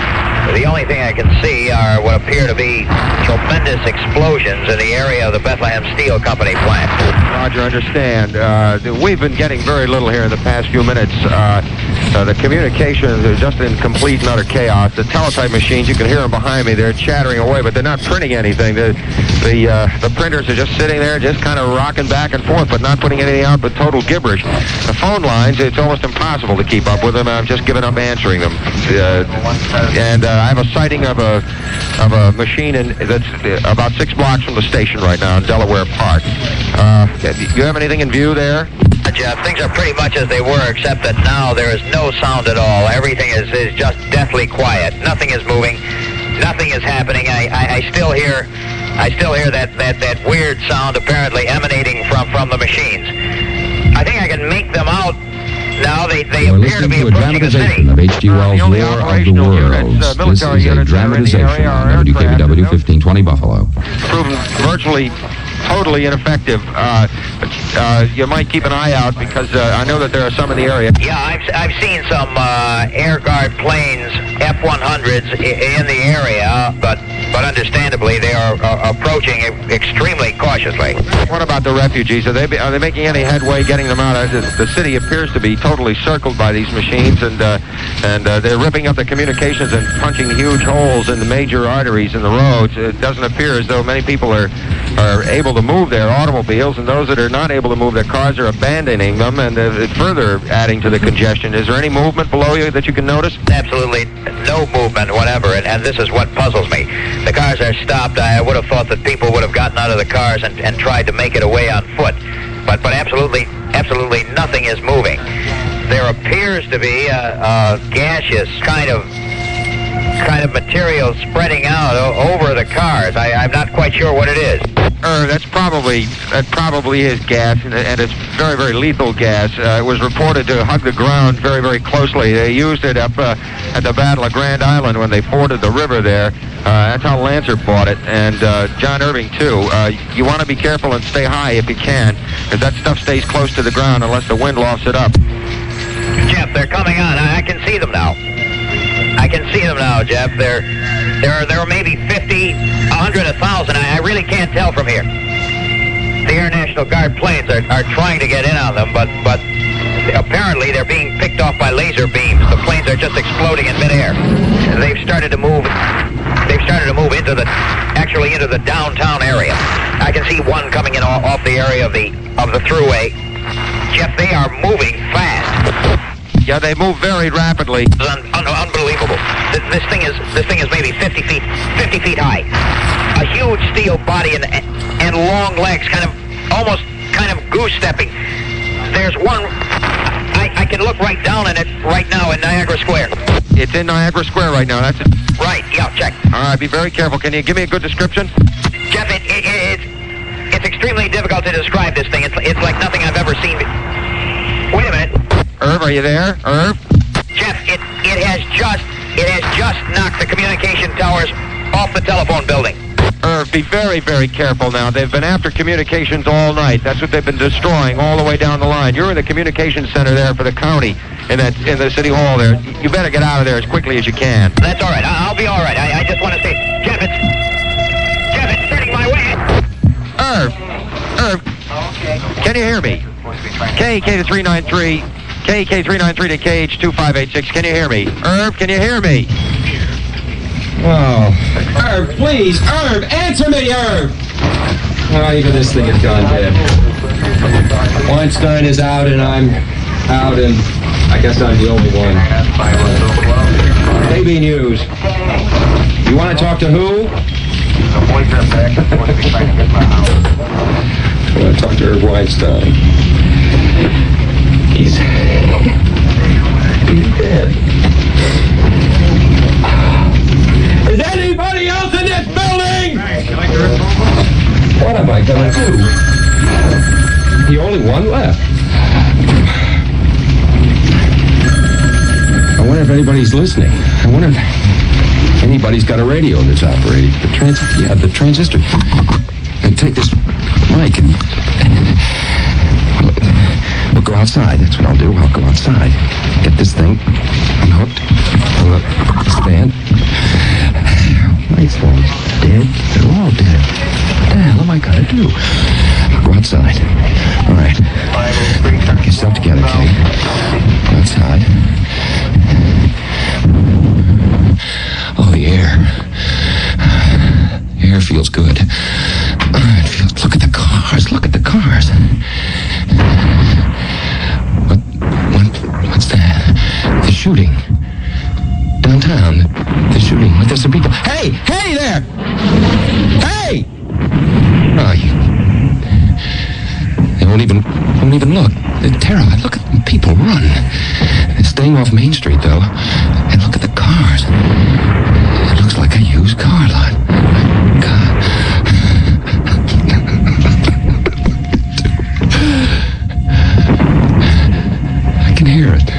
S7: The only thing I can see are what appear to be tremendous explosions in the area of the Bethlehem Steel Company plant.
S14: Roger, understand. Uh, we've been getting very little here in the past few minutes. Uh, uh, the communications are just in complete and utter chaos. The teletype machines, you can hear them behind me, they're chattering away, but they're not printing anything. The the, uh, the printers are just sitting there, just kind of rocking back and forth, but not putting anything out but total gibberish. The phone lines, it's almost impossible to keep up with them. I've just given up answering them. Uh, and uh, I have a sighting of a of a machine in, that's about six blocks from the station right now in Delaware Park. Uh, do you have anything in view there?
S7: Jeff, things are pretty much as they were, except that now there is no sound at all. Everything is, is just deathly quiet. Nothing is moving. Nothing is happening. I, I, I still hear I still hear that, that, that weird sound apparently emanating from, from the machines. I think I can make them out. Now they, they
S1: You're
S7: appear to be
S1: listening to a
S7: approaching the city.
S1: dramatization of H G. Wells'
S14: Uh,
S1: War of the Worlds.
S14: uh,
S1: This is a dramatization on W K B W fifteen twenty Buffalo.
S14: Proven virtually totally ineffective. Uh, uh, you might keep an eye out because uh, I know that there are some in the area.
S7: Yeah, I've, I've seen some uh, Air Guard planes, F one hundreds, in the area, but but understandably they are uh, approaching extremely cautiously.
S14: What about the refugees? Are they are they making any headway getting them out? The, the city appears to be totally circled by these machines, and uh, and uh, they're ripping up the communications and punching huge holes in the major arteries in the roads. It doesn't appear as though many people are are able to move their automobiles, and those that are not able to move their cars are abandoning them, and uh, further adding to the congestion. Is there any movement below you that you can notice?
S7: Absolutely no movement whatever, and, and this is what puzzles me. The cars are stopped. I would have thought that people would have gotten out of the cars and, and tried to make it away on foot, but but absolutely, absolutely nothing is moving. There appears to be a, a gaseous kind of kind of material spreading out o- over the cars. I, I'm not quite sure what it is.
S14: Uh, that's probably that probably is gas, and, and it's very, very lethal gas. Uh, it was reported to hug the ground very, very closely. They used it up uh, at the Battle of Grand Island when they forded the river there. Uh, that's how Lancer bought it, and uh, John Irving too. Uh, you want to be careful and stay high if you can, because that stuff stays close to the ground unless the wind lofts it up.
S7: Jeff, they're coming on. I, I can see them now. I can see them now, Jeff. They're there are there are maybe fifty, a hundred, a thousand. I, I really can't tell from here. The Air National Guard planes are, are trying to get in on them, but but apparently they're being picked off by laser beams. The planes are just exploding in midair. They've started to move. They've started to move into the actually into the downtown area. I can see one coming in off, off the area of the of the thruway. Jeff, they are moving fast.
S14: Yeah, they move very rapidly.
S7: Un- un- unbelievable. This, this thing is this thing is maybe fifty feet fifty feet high. A huge steel body and and long legs, kind of almost kind of goose stepping. There's one. I, I can look right down in it right now in Niagara Square.
S14: It's in Niagara Square right now. That's it.
S7: Right. Yeah. Check.
S14: All right. Be very careful. Can you give me a good description?
S7: Jeff, it, it, it, it's it's it's extremely difficult to describe this thing. It's, it's like nothing I've ever seen. Wait a minute.
S14: Irv, are you there? Irv?
S7: Jeff, it, it has just, it has just knocked the communication towers off the telephone building.
S14: Irv, be very, very careful now. They've been after communications all night. That's what they've been destroying all the way down the line. You're in the communications center there for the county in that in the city hall there. You better get out of there as quickly as you can.
S7: That's all right. I, I'll be all right. I, I just want to say, Jeff, it's, Jeff, it's turning my way.
S14: Irv, Irv,
S7: okay.
S14: Can you hear me? K K to three nine three, K K three nine three to K H two five eight six. Can you hear me? Irv, can you hear me?
S10: Oh, Irv, please, Irv, answer me, Irv! Oh, even this thing has gone dead. Weinstein is out, and I'm out, and I guess I'm the only one. K B News. You want to talk to who? I want to talk to Irv Weinstein. He's... He's dead. Is anybody else in this building? What am I gonna do? The only one left. I wonder if anybody's listening. I wonder if anybody's got a radio that's operating. The trans yeah, the transistor. And take this mic and we'll go outside. That's what I'll do. I'll go outside. Get this thing unhooked. Pull up the stand. Lights all dead. They're all dead. What the hell am I gonna do? I'll go outside. All right. Get yourself together, Kay. Go outside. Oh, the air. The air feels good. It feels, look at the cars. Look at the cars. What? What? What's that? The shooting. Downtown, the shooting. There's some people. Hey, hey there! Hey! Oh, you... They won't even, won't even look. They're terrified. Look at the people run. They're staying off Main Street, though. And look at the cars. It looks like a used car lot. God. I can hear it.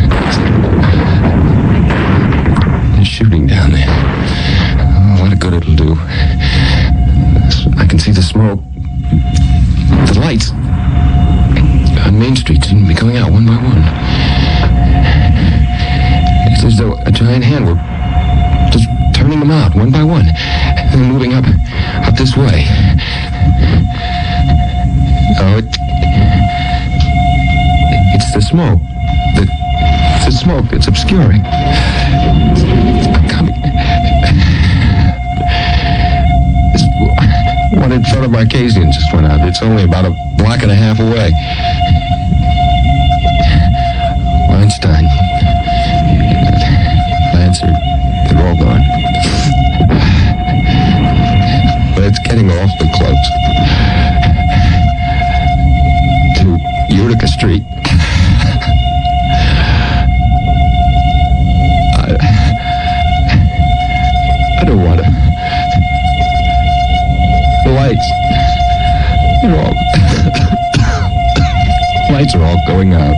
S10: Shooting down there. Oh, what a good it'll do. I can see the smoke. The lights on Main Street seem to be coming out one by one. It's as though a giant hand were just turning them out one by one and then moving up up this way. Oh, it, it's the smoke. The, it's the smoke. It's obscuring. One in front of Marquesian just went out. It's only about a block and a half away. Weinstein, Lancer, they're all gone. But it's getting awfully close to Utica Street. I, I don't want to. The lights. They're all... lights are all going out.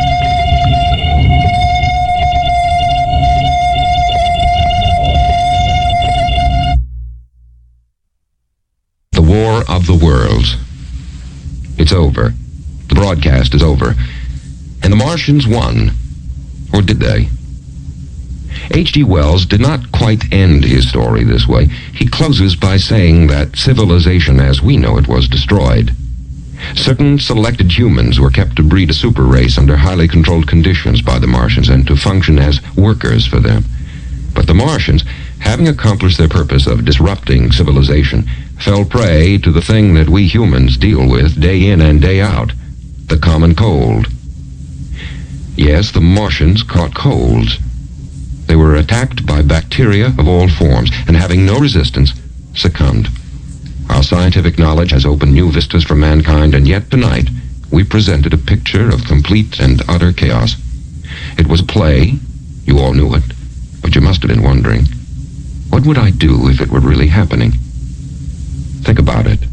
S10: The War of the Worlds. It's over. The broadcast is over. And the Martians won. Or did they? H G Wells did not quite end his story this way. He closes by saying that civilization as we know it was destroyed. Certain selected humans were kept to breed a super race under highly controlled conditions by the Martians and to function as workers for them. But the Martians, having accomplished their purpose of disrupting civilization, fell prey to the thing that we humans deal with day in and day out, the common cold. Yes, the Martians caught colds. They were attacked by bacteria of all forms, and having no resistance, succumbed. Our scientific knowledge has opened new vistas for mankind, and yet tonight we presented a picture of complete and utter chaos. It was a play. You all knew it. But you must have been wondering, what would I do if it were really happening? Think about it.